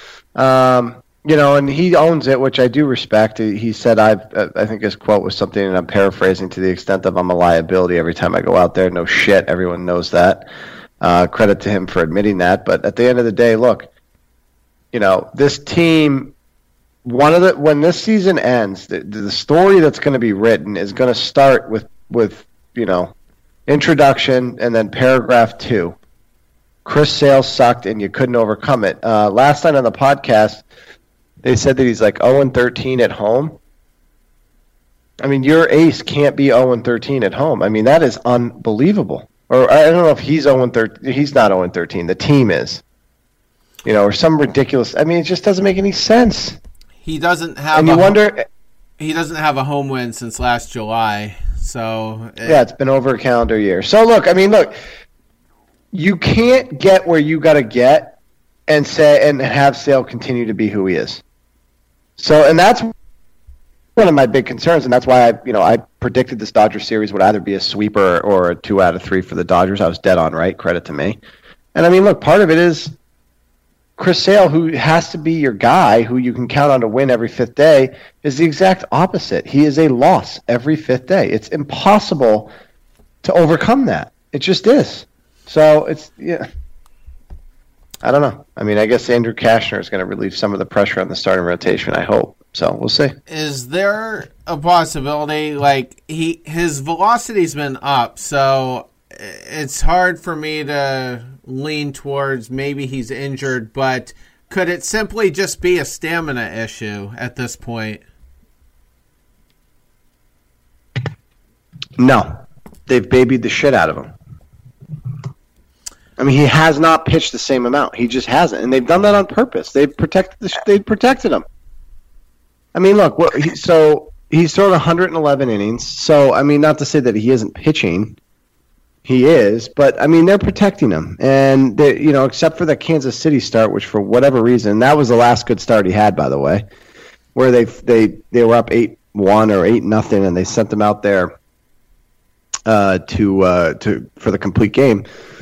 And he owns it, which I do respect. He said, I think his quote was something, and I'm paraphrasing to the extent of, I'm a liability every time I go out there. No shit, everyone knows that. Credit to him for admitting that. But at the end of the day, look, this team, when this season ends, the story that's going to be written is going to start with introduction and then paragraph 2. Chris Sale sucked and you couldn't overcome it. Last night on the podcast, they said that he's like 0-13 at home. I mean, your ace can't be 0-13 at home. I mean, that is unbelievable. Or I don't know if he's 0-13. He's not 0-13. The team is. Or some ridiculous. I mean, it just doesn't make any sense. He doesn't have. And you wonder. He doesn't have a home win since last July. So yeah, it's been over a calendar year. So look, you can't get where you got to get and have Sale continue to be who he is. So, and that's one of my big concerns, and that's why I predicted this Dodgers series would either be a sweeper or a 2 out of 3 for the Dodgers. I was dead on right. Credit to me. And I mean, look, part of it is Chris Sale, who has to be your guy, who you can count on to win every 5th day, is the exact opposite. He is a loss every 5th day. It's impossible to overcome that. It just is. So I don't know. I mean, I guess Andrew Cashner is going to relieve some of the pressure on the starting rotation, I hope. So we'll see. Is there a possibility, his velocity's been up, so it's hard for me to lean towards maybe he's injured, but could it simply just be a stamina issue at this point? No. They've babied the shit out of him. I mean, he has not pitched the same amount. He just hasn't, and they've done that on purpose. They've protected him. I mean, look. So he's thrown 111 innings. So I mean, not to say that he isn't pitching. He is, but I mean, they're protecting him, and except for the Kansas City start, which for whatever reason, that was the last good start he had, by the way, where they were up 8-1 or 8-0, and they sent them out there to for the complete game.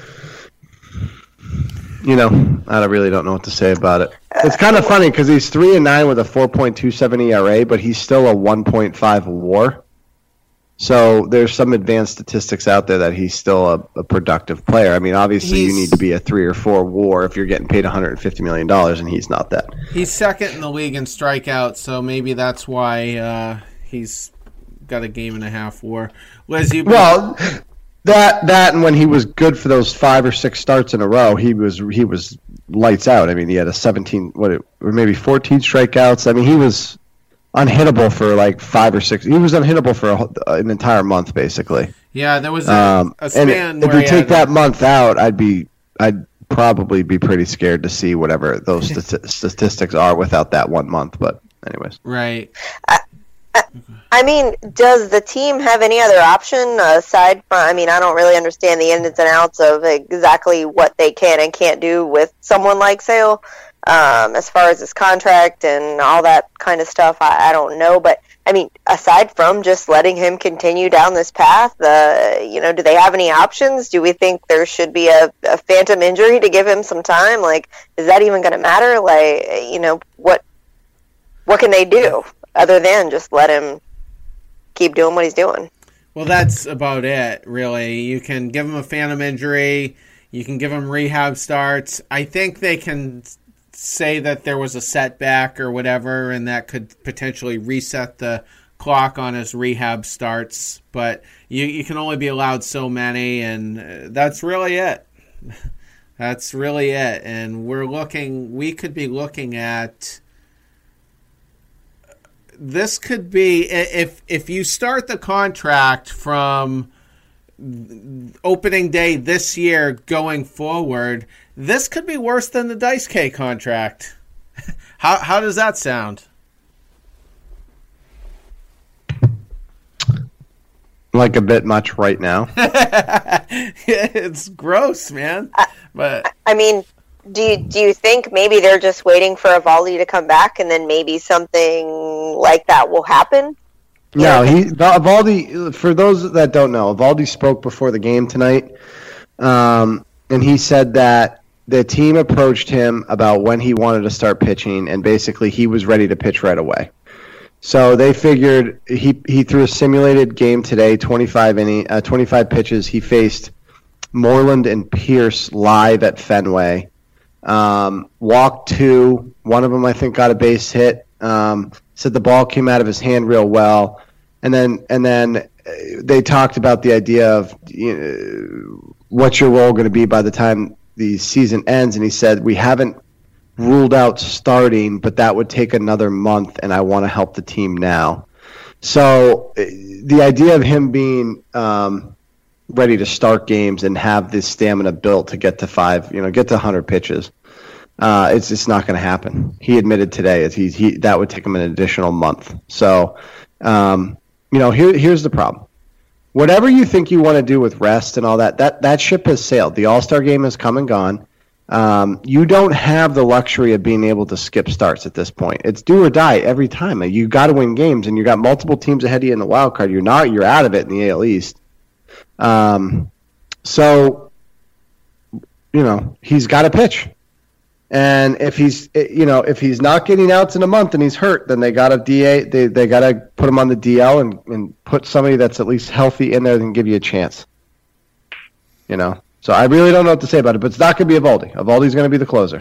I really don't know what to say about it. It's kind of funny because he's 3-9 with a 4.27 ERA, but he's still a 1.5 WAR. So there's some advanced statistics out there that he's still a productive player. I mean, obviously you need to be a 3 or 4 WAR if you're getting paid $150 million, and he's not that. He's second in the league in strikeouts, so maybe that's why he's got a game and a half WAR. Liz, That and when he was good for those 5 or 6 starts in a row, he was lights out. I mean, he had or maybe 14 strikeouts. I mean, he was unhittable for like 5 or 6. He was unhittable for an entire month, basically. Yeah, there was a span. And if you take that month out, I'd probably be pretty scared to see whatever those statistics are without that 1 month. But anyways, right. I mean, does the team have any other option aside from, I mean, I don't really understand the ins and outs of exactly what they can and can't do with someone like Sale, as far as his contract and all that kind of stuff. I don't know. But, I mean, aside from just letting him continue down this path, do they have any options? Do we think there should be a phantom injury to give him some time? Like, is that even going to matter? Like, what can they do other than just let him keep doing what he's doing? Well, that's about it, really. You can give him a phantom injury. You can give him rehab starts. I think they can say that there was a setback or whatever, and that could potentially reset the clock on his rehab starts. But you can only be allowed so many, and that's really it. That's really it. And we could be looking at... This could be, if you start the contract from opening day this year going forward, this could be worse than the Dice K contract. How does that sound? Like a bit much right now. It's gross, man. But I mean, do you think maybe they're just waiting for Eovaldi to come back, and then maybe something like that will happen? No, Eovaldi. For those that don't know, Eovaldi spoke before the game tonight, and he said that the team approached him about when he wanted to start pitching, and basically he was ready to pitch right away. So they figured he threw a simulated game today, 25 pitches. He faced Moreland and Pierce live at Fenway. Walked 2. One of them, I think, got a base hit. Said the ball came out of his hand real well. And then they talked about the idea of what's your role going to be by the time the season ends. And he said, we haven't ruled out starting, but that would take another month, and I want to help the team now. So the idea of him being ready to start games and have this stamina built to get to 100 pitches, it's just not going to happen. He admitted today that would take him an additional month. So, here's the problem. Whatever you think you want to do with rest and all that ship has sailed. The All-Star game has come and gone. You don't have the luxury of being able to skip starts at this point. It's do or die every time. You got to win games, and you got multiple teams ahead of you in the wild card. You're out of it in the AL East. So, he's got to pitch. And if he's not getting outs in a month and he's hurt, then they got to they got to put him on the DL and put somebody that's at least healthy in there and give you a chance. So I really don't know what to say about it, but it's not going to be Eovaldi. Eovaldi's going to be the closer.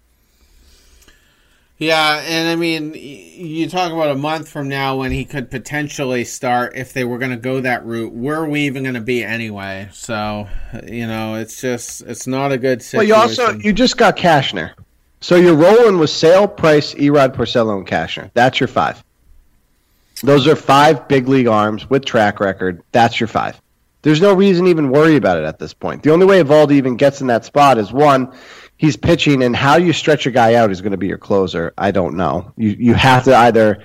Yeah, and I mean, you talk about a month from now when he could potentially start if they were going to go that route. Where are we even going to be anyway? So, it's not a good situation. Well, you just got Cashner. So you're rolling with Sale, Price, Erod, Porcello, and Cashner. That's your 5. Those are 5 big league arms with track record. That's your 5. There's no reason to even worry about it at this point. The only way Eovaldi even gets in that spot is, one, he's pitching, and how you stretch a guy out is going to be your closer. I don't know. You have to either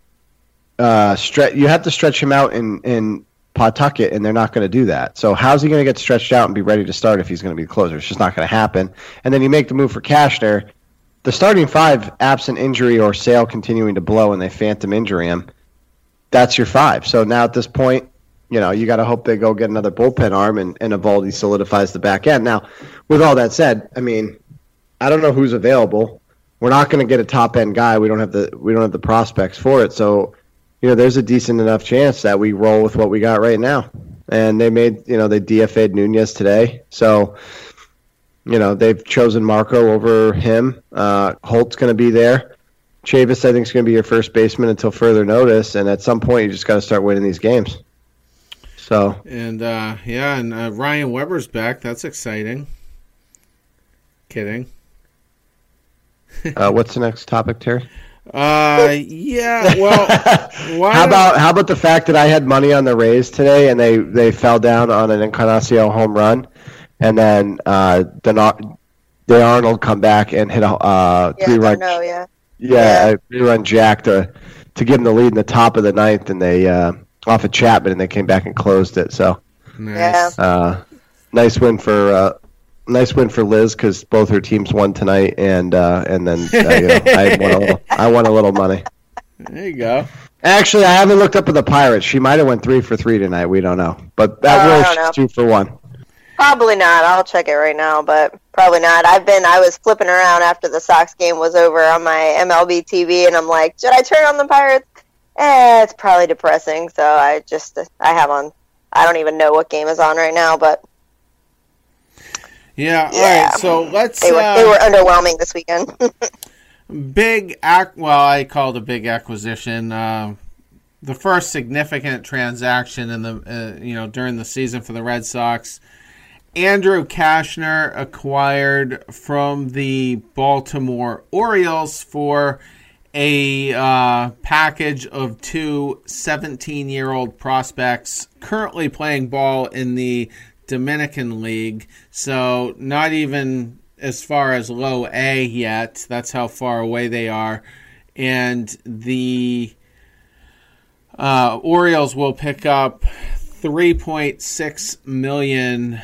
stretch him out in Pawtucket, and they're not going to do that. So how's he going to get stretched out and be ready to start if he's going to be the closer? It's just not going to happen. And then you make the move for Cashner. The starting 5, absent injury or Sale continuing to blow and they phantom injury him, that's your 5. So now at this point, you got to hope they go get another bullpen arm and Eovaldi solidifies the back end. Now, with all that said, I mean, I don't know who's available. We're not going to get a top end guy. We don't have the prospects for it. So, there's a decent enough chance that we roll with what we got right now. And they made, they DFA'd Nunez today. So, they've chosen Marco over him. Holt's going to be there. Chavis, I think, is going to be your first baseman until further notice. And at some point, you just got to start winning these games. So. And, Ryan Weber's back. That's exciting. Kidding. What's the next topic, Terry? Yeah, well, how about the fact that I had money on the Rays today and they fell down on an Encarnacion home run, and then De Arnold come back and hit a 3-run a 3-run jack to give them the lead in the top of the 9th, and they off of Chapman, and they came back and closed it. So nice. Nice win for Liz, because both her teams won tonight, and then I won a little money. There you go. Actually, I haven't looked up at the Pirates. She might have went 3 for 3 tonight. We don't know, but that was 2 for 1. Probably not. I'll check it right now, but probably not. I was flipping around after the Sox game was over on my MLB TV, and I'm like, should I turn on the Pirates? It's probably depressing, so I have on. I don't even know what game is on right now, but. Yeah, all right, so let's... They were underwhelming this weekend. I call it a big acquisition. The first significant transaction in the during the season for the Red Sox. Andrew Cashner acquired from the Baltimore Orioles for a package of 2 17-year-old prospects currently playing ball in the Dominican League, so not even as far as low A yet. That's how far away they are. And the Orioles will pick up $3.6 million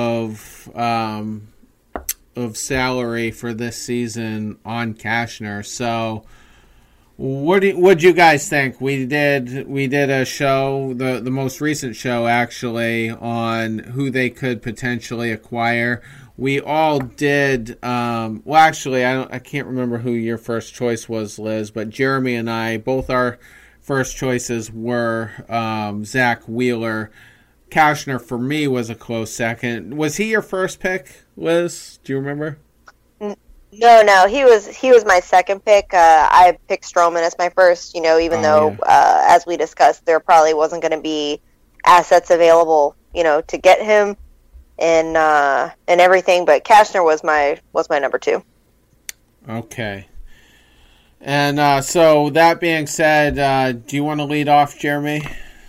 of salary for this season on Cashner. So what'd you guys think? We did a show, the most recent show actually, on who they could potentially acquire. We all did. Actually, I can't remember who your first choice was, Liz, but Jeremy and I, both our first choices were Zach Wheeler. Cashner for me was a close second. Was he your first pick, Liz? Do you remember? No, he was my second pick. I picked Stroman as my first, even though, as we discussed, there probably wasn't going to be assets available, to get him and everything. But Cashner was my number 2. Okay. And so that being said, do you want to lead off, Jeremy?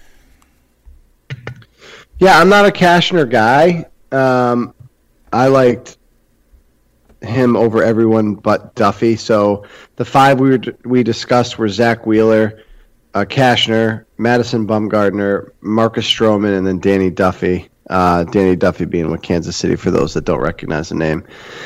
Yeah, I'm not a Cashner guy. I liked him over everyone but Duffy. So the 5 we discussed were Zach Wheeler, Cashner, Madison Bumgarner, Marcus Stroman, and then Danny Duffy. Danny Duffy being with Kansas City, for those that don't recognize the name.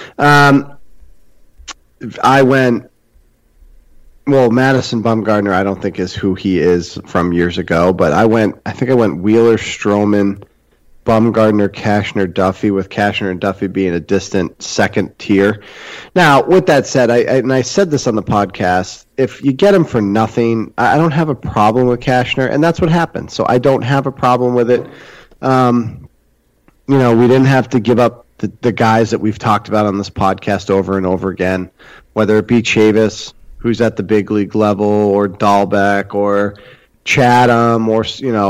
I went... Well, Madison Bumgarner, I don't think is who he is from years ago, but I think I went Wheeler, Stroman, Bumgarner, Cashner, Duffy, with Cashner and Duffy being a distant second tier. Now, with that said, I said this on the podcast, if you get him for nothing, I don't have a problem with Cashner, and that's what happened. So I don't have a problem with it. We didn't have to give up the guys that we've talked about on this podcast over and over again, whether it be Chavis, who's at the big league level, or Dahlbeck, or Chatham, or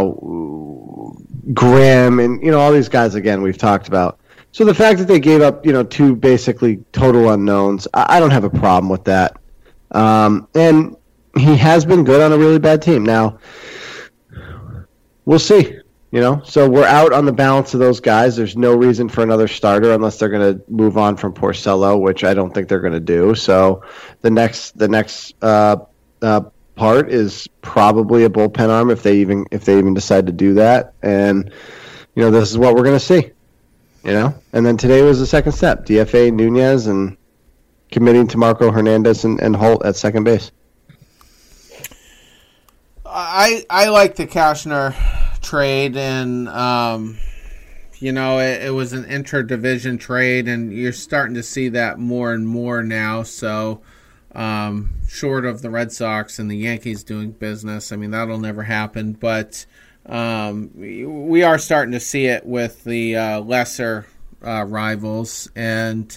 Grimm, and all these guys again we've talked about. So the fact that they gave up 2 basically total unknowns, I don't have a problem with that. And he has been good on a really bad team. Now, we'll see. So we're out on the balance of those guys. There's no reason for another starter unless they're going to move on from Porcello, which I don't think they're going to do. So the next part is probably a bullpen arm if they even decide to do that. And this is what we're going to see. And then today was the second step: DFA Nunez and committing to Marco Hernandez and Holt at second base. I like the Cashner trade, and it was an interdivision trade, and you're starting to see that more and more now. So short of the Red Sox and the Yankees doing business, I mean, that'll never happen, but we are starting to see it with the lesser rivals. And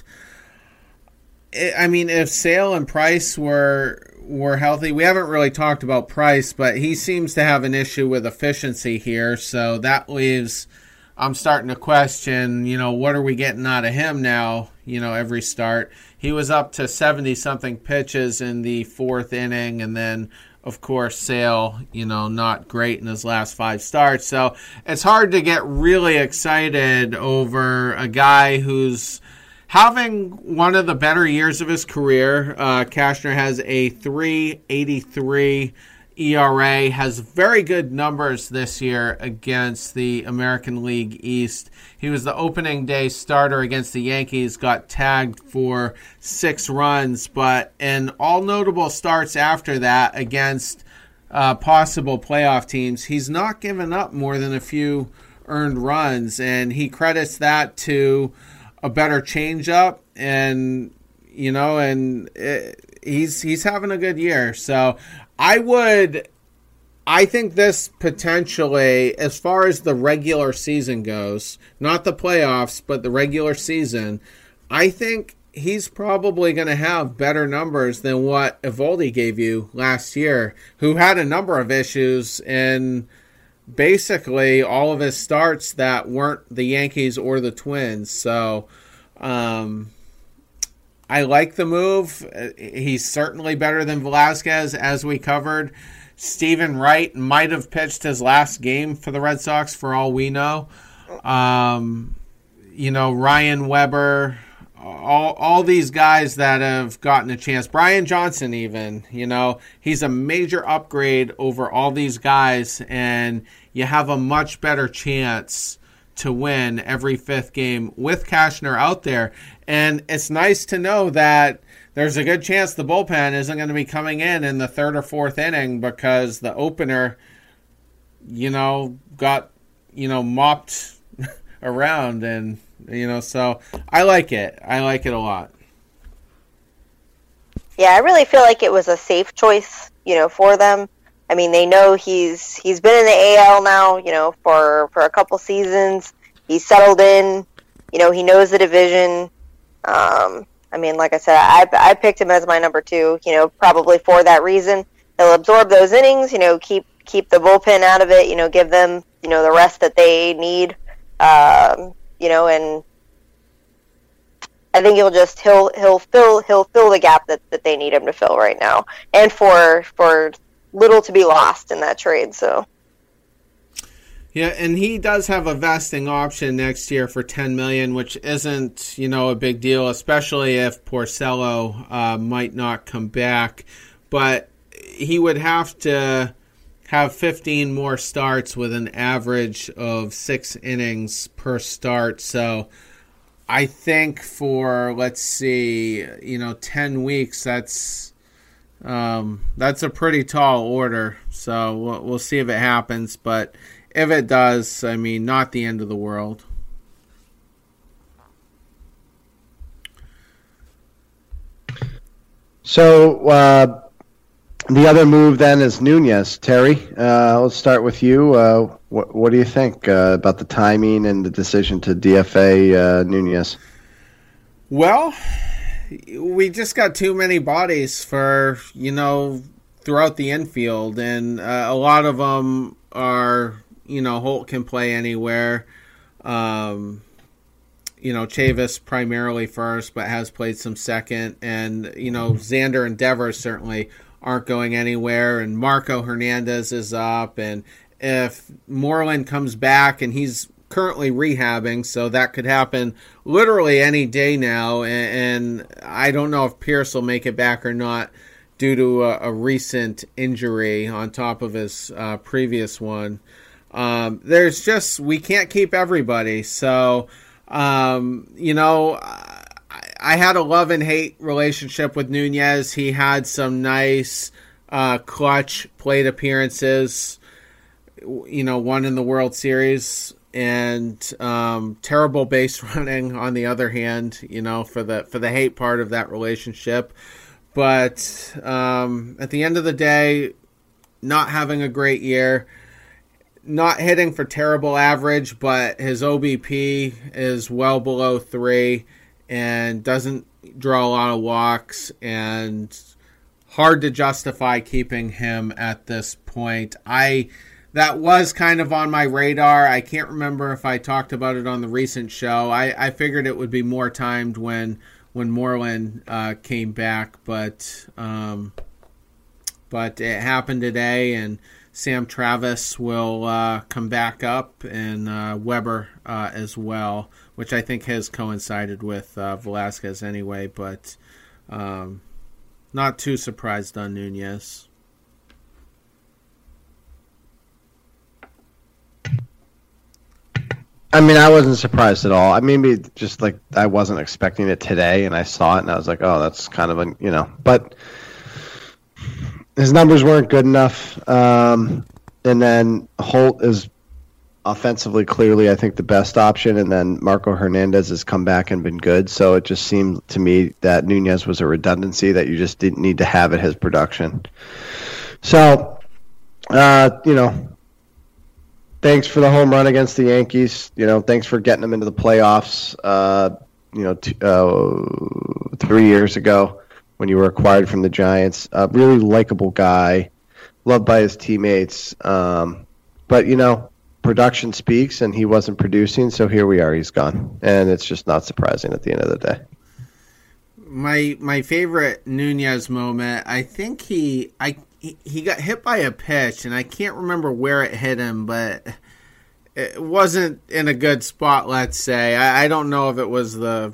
if Sale and Price were healthy, we haven't really talked about Price, but he seems to have an issue with efficiency here. So that leaves, I'm starting to question, what are we getting out of him now? Every start, he was up to 70-something pitches in the fourth inning, and then, of course, Sale, not great in his last 5 starts. So it's hard to get really excited over a guy who's having one of the better years of his career. Cashner has a 3.83 ERA, has very good numbers this year against the American League East. He was the opening day starter against the Yankees, got tagged for 6 runs, but in all notable starts after that against possible playoff teams, he's not given up more than a few earned runs, and he credits that to a better changeup, and he's having a good year. So I think this potentially, as far as the regular season goes, not the playoffs, but the regular season, I think he's probably going to have better numbers than what Eovaldi gave you last year, who had a number of issues in basically all of his starts that weren't the Yankees or the Twins. So I like the move. He's certainly better than Velasquez, as we covered. Stephen Wright might have pitched his last game for the Red Sox for all we know. Ryan Weber, all these guys that have gotten a chance. Brian Johnson even, he's a major upgrade over all these guys, and you have a much better chance to win every 5th game with Cashner out there. And it's nice to know that there's a good chance the bullpen isn't going to be coming in the 3rd or 4th inning, because the opener, got, mopped around. And, so I like it. I like it a lot. Yeah, I really feel like it was a safe choice, for them. I mean, they know he's been in the AL now, for a couple seasons. He's settled in. He knows the division. Like I said, I picked him as my number 2, probably for that reason. He'll absorb those innings, keep the bullpen out of it, give them, the rest that they need, and I think he'll fill the gap that they need him to fill right now, and for little to be lost in that trade. So yeah, and he does have a vesting option next year for $10 million, which isn't a big deal, especially if Porcello might not come back. But he would have to have 15 more starts with an average of 6 innings per start. So I think for, let's see, 10 weeks, that's a pretty tall order. So we'll see if it happens. But if it does, not the end of the world. So the other move then is Nunez. Terry, let's start with you. What do you think about the timing and the decision to DFA Nunez? Well, we just got too many bodies for, throughout the infield, and a lot of them are, Holt can play anywhere. Chavis primarily first, but has played some second, and, Xander and Devers certainly aren't going anywhere, and Marco Hernandez is up, and if Moreland comes back, and he's currently rehabbing, so that could happen literally any day now, and I don't know if Pierce will make it back or not due to a recent injury on top of his previous one. There's just, we can't keep everybody, so you know, I had a love and hate relationship with Nunez. He had some nice clutch plate appearances, you know, one in the World Series, and terrible base running on the other hand, you know, for the hate part of that relationship. But at the end of the day, not having a great year, not hitting for terrible average, but his OBP is well below 3 and doesn't draw a lot of walks, and hard to justify keeping him at this point. That was kind of on my radar. I can't remember if I talked about it on the recent show. I figured it would be more timed when Moreland came back, but it happened today, and Sam Travis will come back up, and Weber as well, which I think has coincided with Velasquez anyway, but not too surprised on Nunez. I mean, I wasn't surprised at all. I mean, just like I wasn't expecting it today, and I saw it, and I was like, oh, that's kind of you know. But his numbers weren't good enough. And then Holt is offensively clearly, I think, the best option, and then Marco Hernandez has come back and been good. So it just seemed to me that Nunez was a redundancy that you just didn't need to have at his production. So, you know, thanks for the home run against the Yankees. You know, thanks for getting them into the playoffs. You know, 3 years ago when you were acquired from the Giants. Really likable guy, loved by his teammates. But you know, production speaks, and he wasn't producing, so here we are. He's gone, and it's just not surprising at the end of the day. My favorite Nunez moment, I think he got hit by a pitch, and I can't remember where it hit him, but it wasn't in a good spot, let's say. I don't know if it was the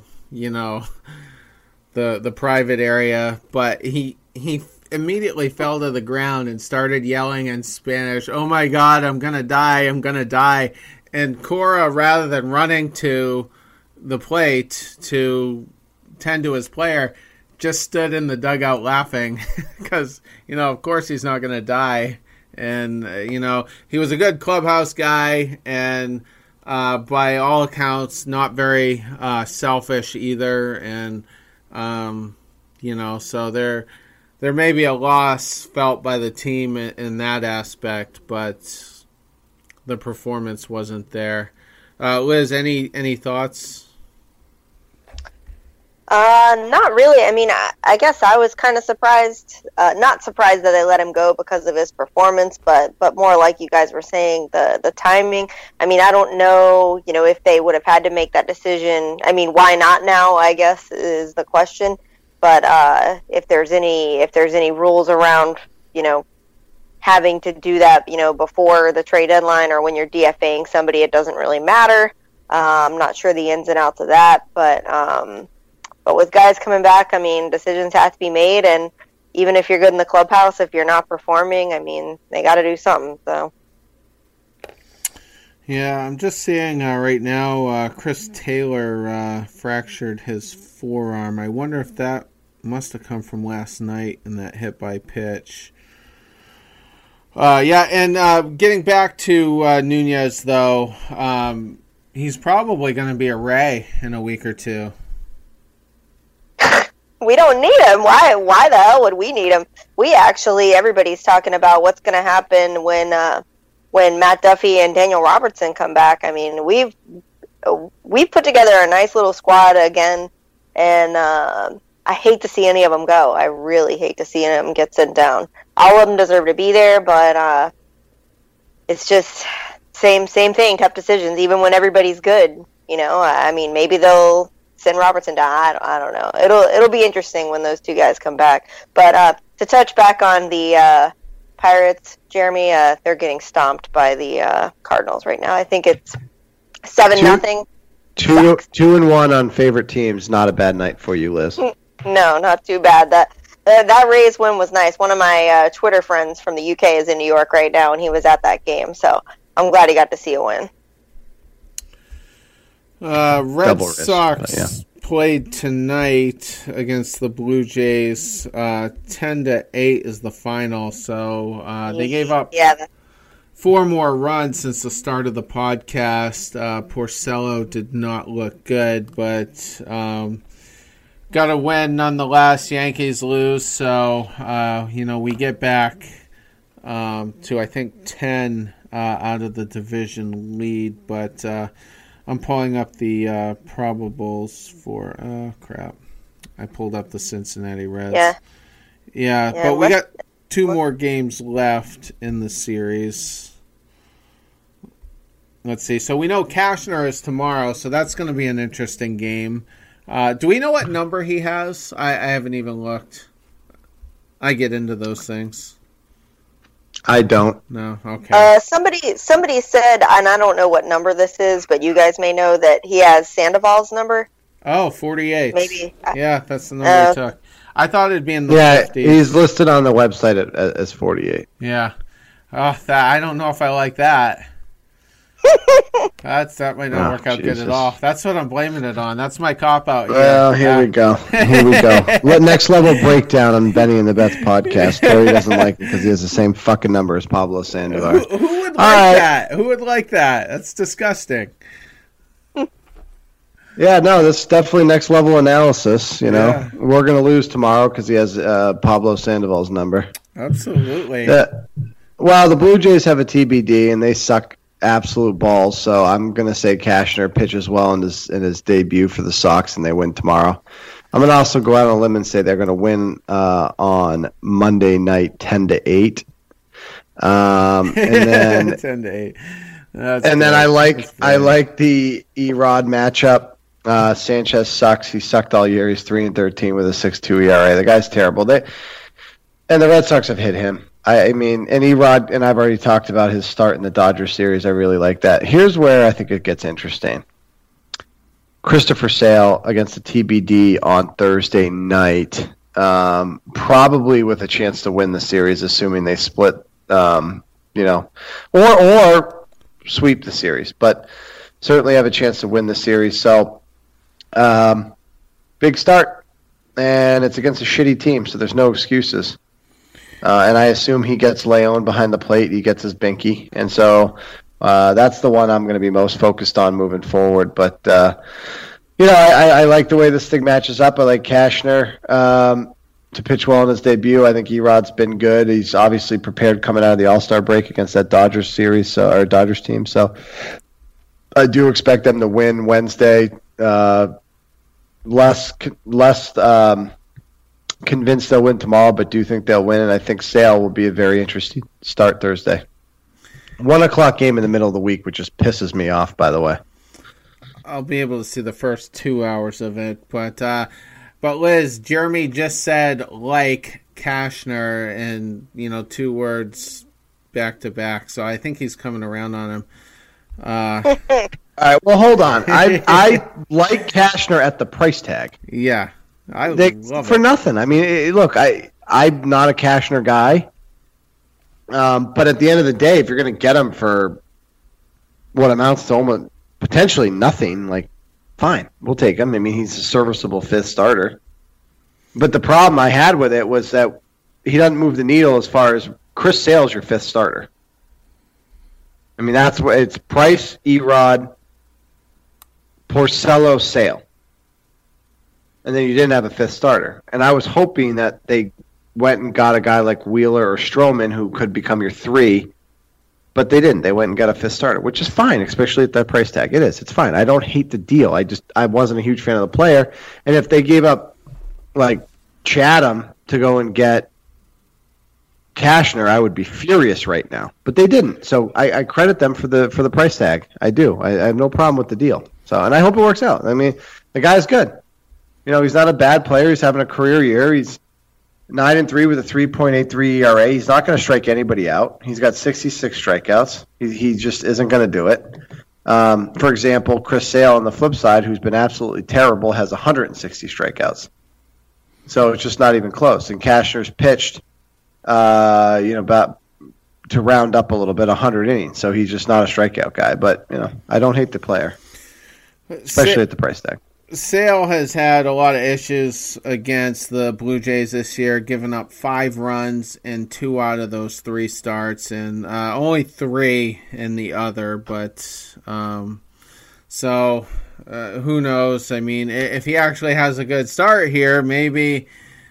private area, but he immediately fell to the ground and started yelling in Spanish, "Oh my God, I'm going to die, I'm going to die." And Cora, rather than running to the plate to tend to his player, just stood in the dugout laughing because, you know, of course he's not going to die. And, you know, he was a good clubhouse guy and by all accounts not very selfish either. And, you know, so there may be a loss felt by the team in that aspect, but the performance wasn't there. Liz, any thoughts? Not really. I mean, I guess I was kind of surprised, not surprised that they let him go because of his performance, but more like you guys were saying, the timing. I mean, I don't know, you know, if they would have had to make that decision. I mean, why not now, I guess, is the question. But if there's any rules around, you know, having to do that, you know, before the trade deadline or when you're DFAing somebody, it doesn't really matter. I'm not sure the ins and outs of that, but with guys coming back, I mean, decisions have to be made, and even if you're good in the clubhouse, if you're not performing, I mean, they got to do something. So. Yeah, I'm just seeing right now Chris Taylor fractured his forearm. I wonder if that must have come from last night in that hit by pitch. Yeah, and getting back to Nunez, though, he's probably going to be a Ray in a week or two. We don't need him. Why the hell would we need him? We actually, everybody's talking about what's going to happen when Matt Duffy and Daniel Robertson come back. I mean, we've put together a nice little squad again, and I hate to see any of them go. I really hate to see them get sent down. All of them deserve to be there, but it's just same thing, tough decisions, even when everybody's good. You know, I mean, maybe they'll send Robertson down. I don't know. It'll be interesting when those two guys come back. But to touch back on the Pirates, Jeremy, they're getting stomped by the Cardinals right now. I think it's 7-0. 2-1 on favorite teams. Not a bad night for you, Liz. No, not too bad. That Rays win was nice. One of my Twitter friends from the UK is in New York right now, and he was at that game, so I'm glad he got to see a win. Red Sox played tonight against the Blue Jays. 10-8 is the final, so they gave up 4 more runs since the start of the podcast. Porcello did not look good, but got a win nonetheless. Yankees lose, so we get back to I think 10 out of the division lead. But I'm pulling up the probables for crap. I pulled up the Cincinnati Reds. Yeah, but we got 2 more games left in the series. Let's see. So we know Cashner is tomorrow, so that's going to be an interesting game. Do we know what number he has? I haven't even looked. I get into those things. I don't. No, okay. Somebody said, and I don't know what number this is, but you guys may know that he has Sandoval's number. Oh, 48. Maybe. Yeah, that's the number he took. I thought it'd be in the 50s. He's listed on the website as 48. Yeah. Oh, I don't know if I like that. That might not work out good at all. That's what I'm blaming it on. That's my cop-out. Well, here we go. Next level breakdown on Benny and the Bets podcast. Terry doesn't like it because he has the same fucking number as Pablo Sandoval. Who would like that? Who would like that? That's disgusting. Yeah, no, this is definitely next level analysis. We're going to lose tomorrow because he has Pablo Sandoval's number. Absolutely. Well, the Blue Jays have a TBD and they suck absolute balls, so I'm going to say Cashner pitches well in his debut for the Sox and they win tomorrow. I'm going to also go out on a limb and say they're going to win on Monday night 10-8. And then 10-8. And then I like the Erod matchup. Sanchez sucks. He sucked all year. He's 3-13 with a 6.2 ERA. The guy's terrible. And the Red Sox have hit him. I mean, and Erod, and I've already talked about his start in the Dodgers series. I really like that. Here's where I think it gets interesting. Christopher Sale against the TBD on Thursday night, probably with a chance to win the series, assuming they split, or sweep the series, but certainly have a chance to win the series. So, big start, and it's against a shitty team, so there's no excuses. And I assume he gets Leon behind the plate. He gets his binky. And so that's the one I'm going to be most focused on moving forward. But, I like the way this thing matches up. I like Cashner to pitch well in his debut. I think Erod's been good. He's obviously prepared coming out of the All-Star break against that Dodgers series, or Dodgers team. So I do expect them to win Wednesday. Less convinced they'll win tomorrow, but do think they'll win, and I think Sale will be a very interesting start Thursday. 1:00 game in the middle of the week, which just pisses me off, by the way. I'll be able to see the first 2 hours of it, but Liz, Jeremy just said like Cashner in 2 words back to back, so I think he's coming around on him. All right, well, hold on. I like Cashner at the price tag. Yeah. I love it. For nothing. I mean, look, I'm not a Cashner guy, but at the end of the day, if you're going to get him for what amounts to almost potentially nothing, like, fine, we'll take him. I mean, he's a serviceable 5th starter. But the problem I had with it was that he doesn't move the needle as far as Chris Sale's your 5th starter. I mean, that's what it's: Price, Erod, Porcello, Sale. And then you didn't have a 5th starter. And I was hoping that they went and got a guy like Wheeler or Stroman who could become your 3, but they didn't. They went and got a 5th starter, which is fine, especially at that price tag. It's fine. I don't hate the deal. I wasn't a huge fan of the player. And if they gave up, like, Chatham to go and get Cashner, I would be furious right now. But they didn't. So I credit them for the price tag. I do. I have no problem with the deal. So, and I hope it works out. I mean, the guy's good. He's not a bad player. He's having a career year. He's 9-3 with a 3.83 ERA. He's not going to strike anybody out. He's got 66 strikeouts. He just isn't going to do it. For example, Chris Sale on the flip side, who's been absolutely terrible, has 160 strikeouts. So it's just not even close. And Cashner's pitched, about to round up a little bit, 100 innings. So he's just not a strikeout guy. But I don't hate the player, especially at the price tag. Sale has had a lot of issues against the Blue Jays this year, giving up 5 runs in 2 out of those 3 starts, and only 3 in the other. But who knows? I mean, if he actually has a good start here, maybe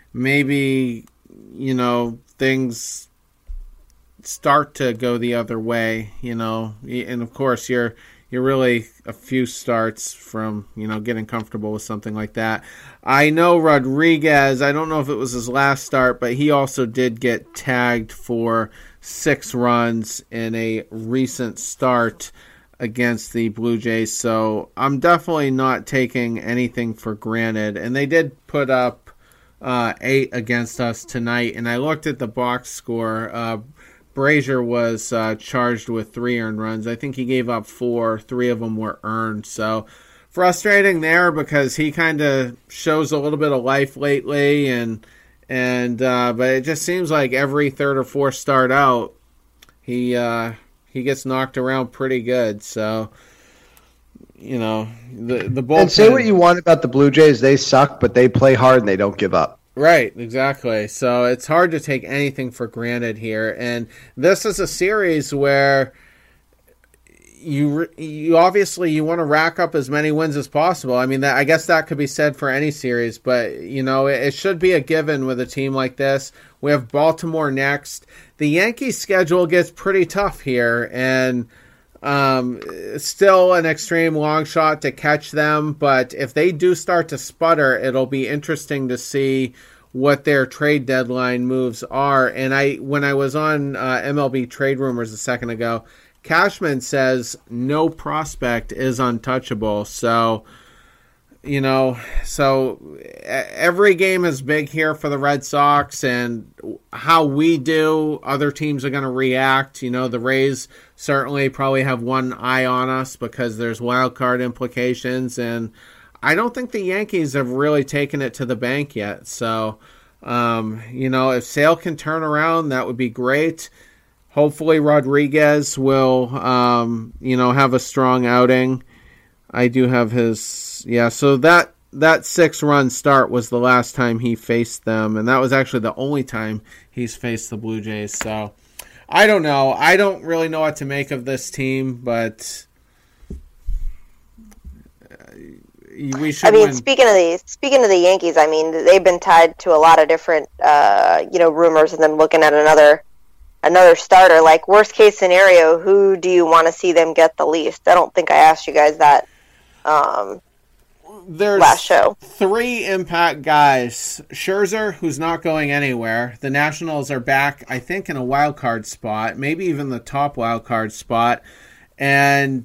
things start to go the other way. And of course you're really a few starts from, getting comfortable with something like that. I know Rodriguez, I don't know if it was his last start, but he also did get tagged for 6 runs in a recent start against the Blue Jays. So I'm definitely not taking anything for granted. And they did put up 8 against us tonight. And I looked at the box score. Brazier was charged with 3 earned runs. I think he gave up 4. 3 of them were earned. So frustrating there because he kind of shows a little bit of life lately, but it just seems like every third or fourth start out, he gets knocked around pretty good. So the bullpen. And say what you want about the Blue Jays, they suck, but they play hard and they don't give up. Right, exactly. So it's hard to take anything for granted here. And this is a series where you obviously you want to rack up as many wins as possible. I mean, I guess that could be said for any series, but it should be a given with a team like this. We have Baltimore next. The Yankees' schedule gets pretty tough here, and still an extreme long shot to catch them, but if they do start to sputter, it'll be interesting to see what their trade deadline moves are. And when I was on MLB Trade Rumors a second ago, Cashman says no prospect is untouchable. So every game is big here for the Red Sox, and how we do, other teams are going to react. The Rays certainly probably have one eye on us because there's wild card implications, and I don't think the Yankees have really taken it to the bank yet. So, if Sale can turn around, that would be great. Hopefully Rodriguez will, have a strong outing. I do have his, so that 6-run start was the last time he faced them, and that was actually the only time he's faced the Blue Jays. So I don't know. I don't really know what to make of this team, but we should. Win. Speaking of the Yankees, I mean, they've been tied to a lot of different, rumors, and then looking at another starter. Like, worst case scenario, who do you want to see them get the least? I don't think I asked you guys that. There's last show. 3 impact guys. Scherzer, who's not going anywhere. The Nationals are back, I think, in a wild card spot, maybe even the top wild card spot. And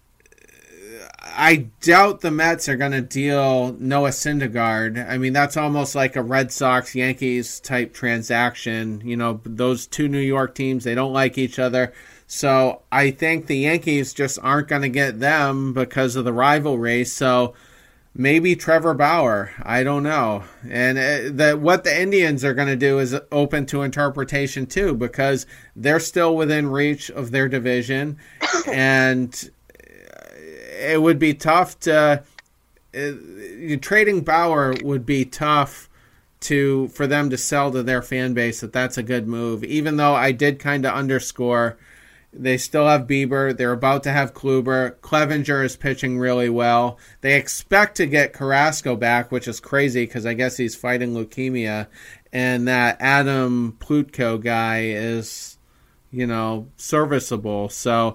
I doubt the Mets are going to deal Noah Syndergaard. I mean, that's almost like a Red Sox-Yankees type transaction. Those 2 New York teams, they don't like each other. So I think the Yankees just aren't going to get them because of the rivalry. So maybe Trevor Bauer. I don't know. And what the Indians are going to do is open to interpretation too, because they're still within reach of their division. And it would be tough to trading Bauer would be tough for them to sell to their fan base that that's a good move. Even though I did kind of underscore they still have Bieber. They're about to have Kluber. Clevenger is pitching really well. They expect to get Carrasco back, which is crazy because I guess he's fighting leukemia. And that Adam Plutko guy is, serviceable. So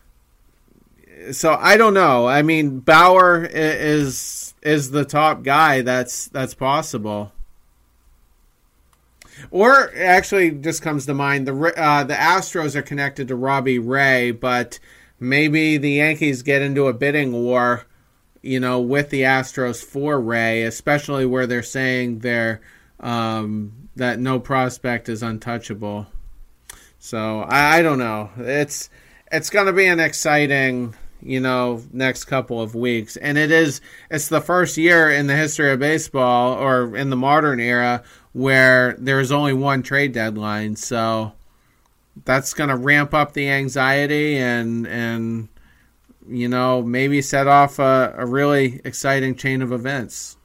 I don't know. I mean, Bauer is the top guy. That's possible. Or it actually just comes to mind, the Astros are connected to Robbie Ray, but maybe the Yankees get into a bidding war, with the Astros for Ray, especially where they're saying they're that no prospect is untouchable. So I don't know. It's going to be an exciting, next couple of weeks. And it's the first year in the history of baseball, or in the modern era, where there's only one trade deadline. So that's going to ramp up the anxiety and maybe set off a really exciting chain of events.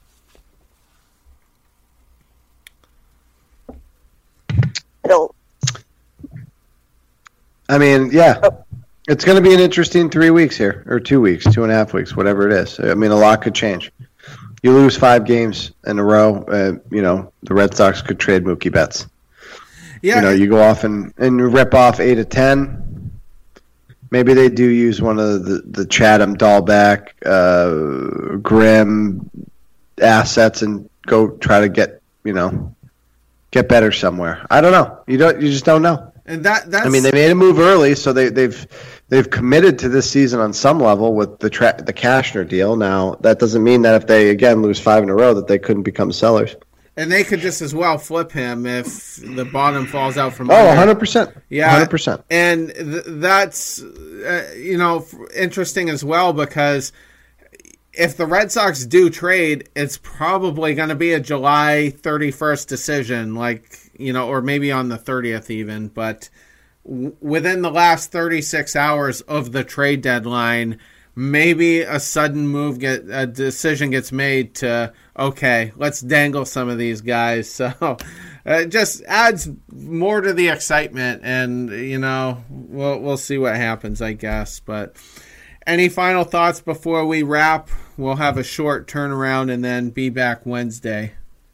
I mean, yeah. It's going to be an interesting 3 weeks here, or 2 weeks, 2.5 weeks, whatever it is. I mean, a lot could change. You lose 5 games in a row, the Red Sox could trade Mookie Betts. Yeah. You go off and rip off 8 of 10. Maybe they do use one of the Chatham, Dahlback, Grimm assets and go try to get better somewhere. I don't know. You just don't know. And that's, I mean, they made a move early, so they've committed to this season on some level with the Cashner deal. Now, that doesn't mean that if they again lose 5 in a row that they couldn't become sellers. And they could just as well flip him if the bottom falls out from under. 100%. Yeah, 100%. And that's interesting as well, because if the Red Sox do trade, it's probably going to be a July 31st decision, or maybe on the 30th even. But within the last 36 hours of the trade deadline, maybe a sudden a decision gets made to, okay, let's dangle some of these guys. So it just adds more to the excitement, and, we'll see what happens, I guess. But any final thoughts before we wrap? We'll have a short turnaround and then be back Wednesday.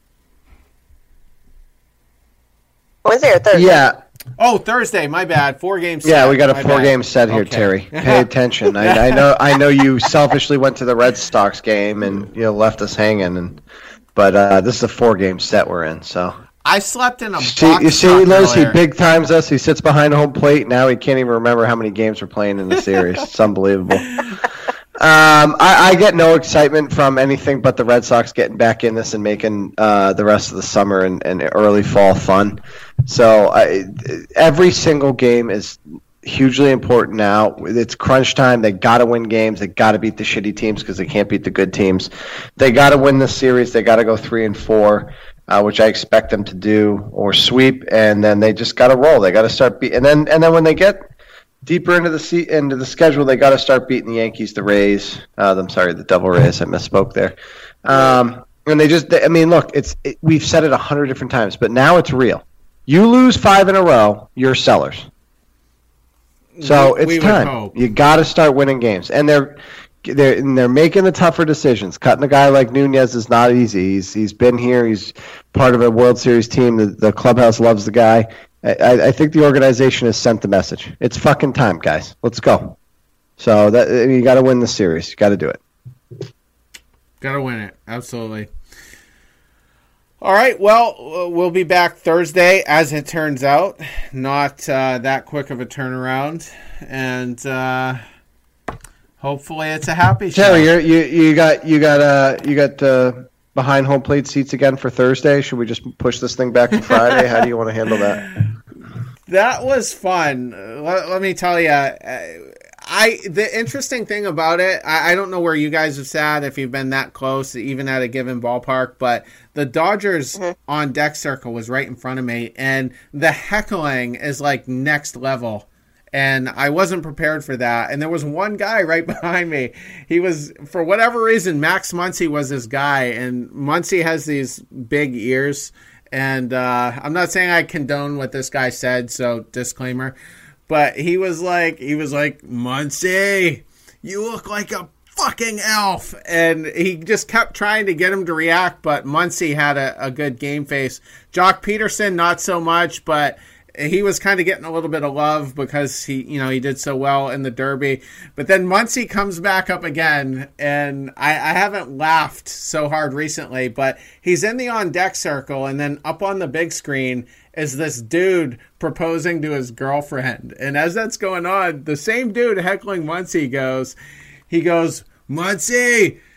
Wednesday or Thursday? Yeah. Oh, Thursday. My bad. 4-game set. Yeah, we got a 4-game set here, okay. Terry. Pay attention. I know you selfishly went to the Red Sox game and left us hanging, but this is a 4-game set we're in. So I slept in a box. You see, Liz, he big times us. He sits behind home plate. Now he can't even remember how many games we're playing in the series. It's unbelievable. I get no excitement from anything but the Red Sox getting back in this and making the rest of the summer and early fall fun. So every single game is hugely important now. It's crunch time. They got to win games. They got to beat the shitty teams because they can't beat the good teams. They got to win this series. They got to go 3-4, which I expect them to do, or sweep. And then they just got to roll. They got to start and then when they get deeper into the schedule, they got to start beating the Yankees, the Rays. The Devil Rays. I misspoke there. And look, we've said it 100 different times, but now it's real. You lose 5 in a row, you're sellers. So it's time. You got to start winning games, and they're making the tougher decisions. Cutting a guy like Nunez is not easy. He's been here. He's part of a World Series team. The clubhouse loves the guy. I think the organization has sent the message. It's fucking time, guys. Let's go. So you got to win the series. You got to do it. Got to win it. Absolutely. All right. Well, we'll be back Thursday, as it turns out. Not that quick of a turnaround, and hopefully it's a happy show. Terry, you got behind home plate seats again for Thursday. Should we just push this thing back to Friday? How do you want to handle that? That was fun. Let me tell you. The interesting thing about it, I don't know where you guys have sat, if you've been that close, even at a given ballpark, but the Dodgers on deck circle was right in front of me, and the heckling is like next level. And I wasn't prepared for that. And there was one guy right behind me. He was, for whatever reason, Max Muncy was this guy. And Muncy has these big ears. And I'm not saying I condone what this guy said, so disclaimer. But he was like, Muncy, you look like a fucking elf. And he just kept trying to get him to react. But Muncy had a good game face. Jock Peterson, not so much, but he was kind of getting a little bit of love because he did so well in the Derby. But then Muncy comes back up again, and I haven't laughed so hard recently, but he's in the on-deck circle, and then up on the big screen is this dude proposing to his girlfriend. And as that's going on, the same dude heckling Muncy goes, Muncy,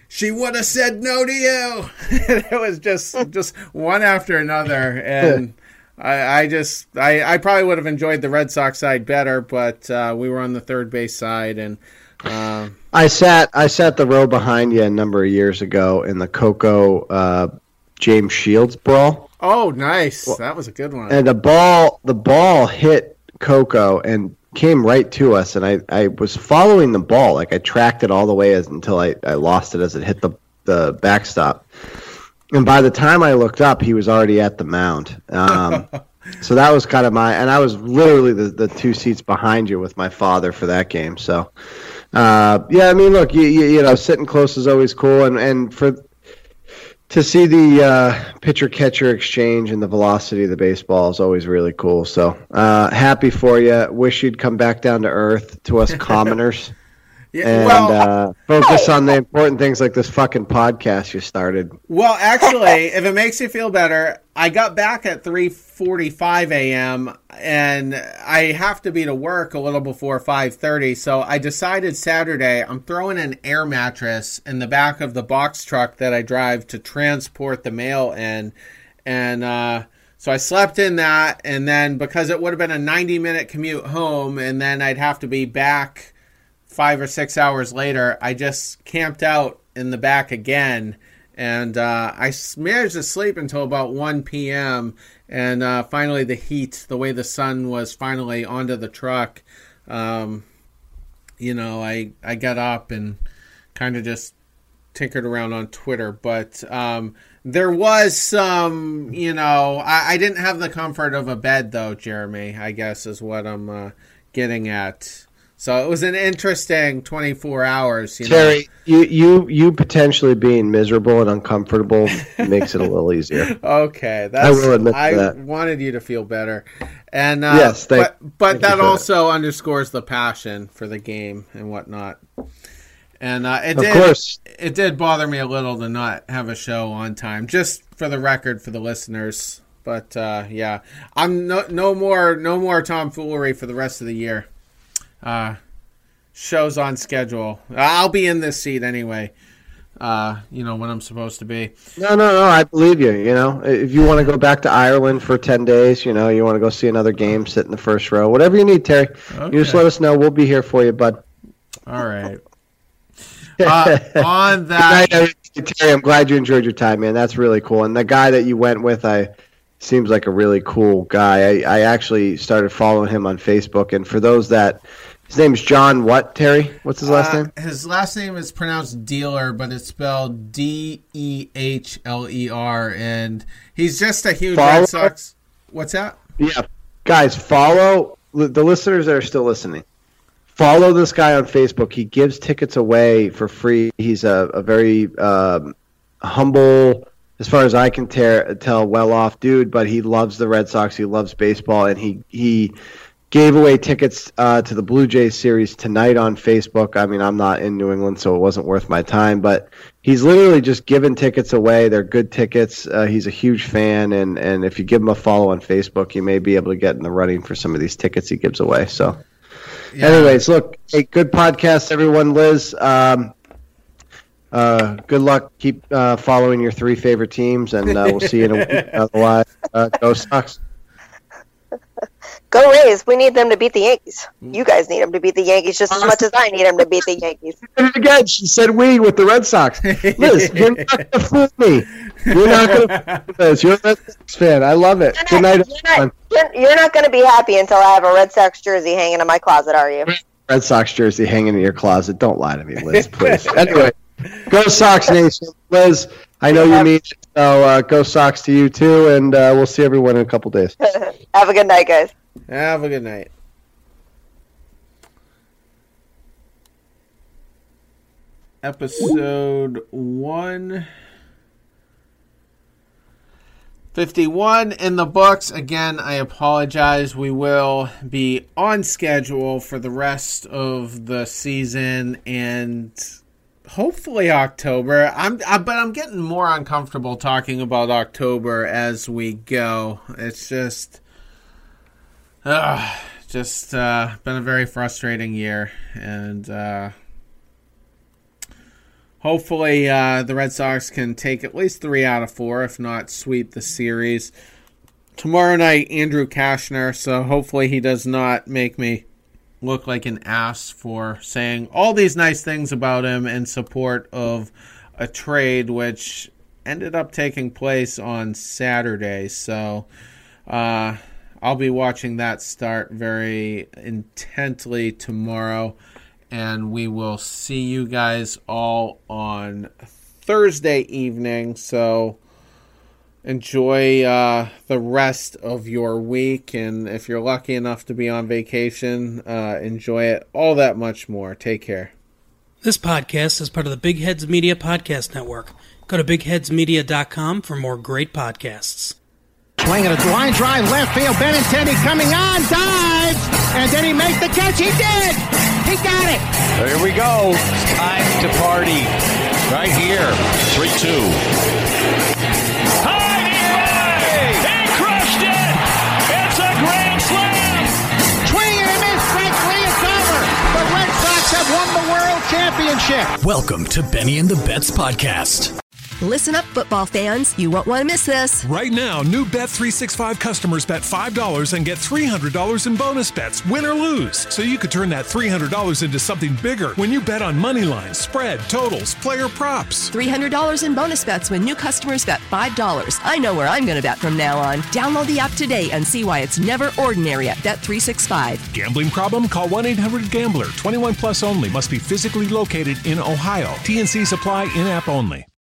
she would have said no to you. It was just one after another, and I probably would have enjoyed the Red Sox side better, but we were on the third base side, and I sat the row behind you a number of years ago in the Coco James Shields brawl. Oh, nice! That was a good one. And the ball hit Coco and came right to us, and I was following the ball, like I tracked it all the way until I lost it as it hit the backstop. And by the time I looked up, he was already at the mound. So that was kind of and I was literally the two seats behind you with my father for that game. So, yeah, I mean, look, you know, sitting close is always cool, and to see the pitcher-catcher exchange and the velocity of the baseball is always really cool. So happy for you. Wish you'd come back down to earth to us commoners. And focus on the important things like this fucking podcast you started. Well, actually, if it makes you feel better, I got back at 3:45 a.m. and I have to be to work a little before 5:30. So I decided Saturday I'm throwing an air mattress in the back of the box truck that I drive to transport the mail in. And so I slept in that. And then because it would have been a 90-minute commute home and then I'd have to be back 5 or 6 hours later, I just camped out in the back again, and I managed to sleep until about 1 p.m., and finally the heat, the way the sun was finally onto the truck, you know, I got up and kind of just tinkered around on Twitter, but there was some, you know, I didn't have the comfort of a bed, though, Jeremy, I guess is what I'm getting at. So it was an interesting 24 hours. You Terry, know? you potentially being miserable and uncomfortable makes it a little easier. Okay, I will admit I that. wanted you to feel better, and yes, but that also underscores the passion for the game and whatnot. And it did bother me a little to not have a show on time, just for the record for the listeners. But yeah, I'm no more tomfoolery for the rest of the year. Shows on schedule. I'll be in this seat anyway. You know, when I'm supposed to be. No, I believe you. You know, if you want to go back to Ireland for 10 days, you know, you want to go see another game, sit in the first row, whatever you need, Terry. Okay. You just let us know. We'll be here for you, bud. All right. On that, Terry, I'm glad you enjoyed your time, man. That's really cool. And the guy that you went with, seems like a really cool guy. I actually started following him on Facebook, and for those that, his name is John what, Terry? What's his last name? His last name is pronounced Dealer, but it's spelled Dehler, and he's just a huge Red Sox. What's that? Yeah. Guys, follow the listeners that are still listening. Follow this guy on Facebook. He gives tickets away for free. He's a very humble, as far as I can tell, well-off dude, but he loves the Red Sox. He loves baseball, and he gave away tickets to the Blue Jays series tonight on Facebook. I mean, I'm not in New England, so it wasn't worth my time, but he's literally just giving tickets away. They're good tickets. He's a huge fan, and if you give him a follow on Facebook, you may be able to get in the running for some of these tickets he gives away. So, yeah. Anyways, look, hey, good podcast, everyone. Liz, good luck. Keep following your three favorite teams, and we'll see you in a week. Otherwise, go Sox. Go Rays. We need them to beat the Yankees. You guys need them to beat the Yankees just as much as I need them to beat the Yankees. Again, she said we with the Red Sox. Liz, you're not going to fool me. You're not going to fool Liz. You're a Red Sox fan. I love it. Good night, everyone. You're not going to be happy until I have a Red Sox jersey hanging in my closet, are you? Red Sox jersey hanging in your closet. Don't lie to me, Liz, please. Anyway, go Sox Nation. Liz, I know you mean it, so go Sox to you too, and we'll see everyone in a couple days. Have a good night, guys. Have a good night. Episode 151 in the books. Again, I apologize. We will be on schedule for the rest of the season and hopefully October. But I'm getting more uncomfortable talking about October as we go. It's just been a very frustrating year, and hopefully the Red Sox can take at least 3 out of 4, if not sweep the series. Tomorrow night, Andrew Kashner, so hopefully he does not make me look like an ass for saying all these nice things about him in support of a trade which ended up taking place on Saturday. So I'll be watching that start very intently tomorrow, and we will see you guys all on Thursday evening. So enjoy the rest of your week, and if you're lucky enough to be on vacation, enjoy it all that much more. Take care. This podcast is part of the Big Heads Media Podcast Network. Go to bigheadsmedia.com for more great podcasts. Swinging a line drive left field. Benintendi coming on, dives, and did he make the catch? He did. He got it. Here we go. It's time to party. Right here. 3-2. He crushed it! It's a grand slam! Swing and a miss. Strike three. It's over. The Red Sox have won the World Championship. Welcome to Benny and the Bets Podcast. Listen up, football fans. You won't want to miss this. Right now, new Bet365 customers bet $5 and get $300 in bonus bets, win or lose. So you could turn that $300 into something bigger when you bet on money lines, spread, totals, player props. $300 in bonus bets when new customers bet $5. I know where I'm going to bet from now on. Download the app today and see why it's never ordinary at Bet365. Gambling problem? Call 1-800-GAMBLER. 21 plus only. Must be physically located in Ohio. T&Cs apply. In-app only.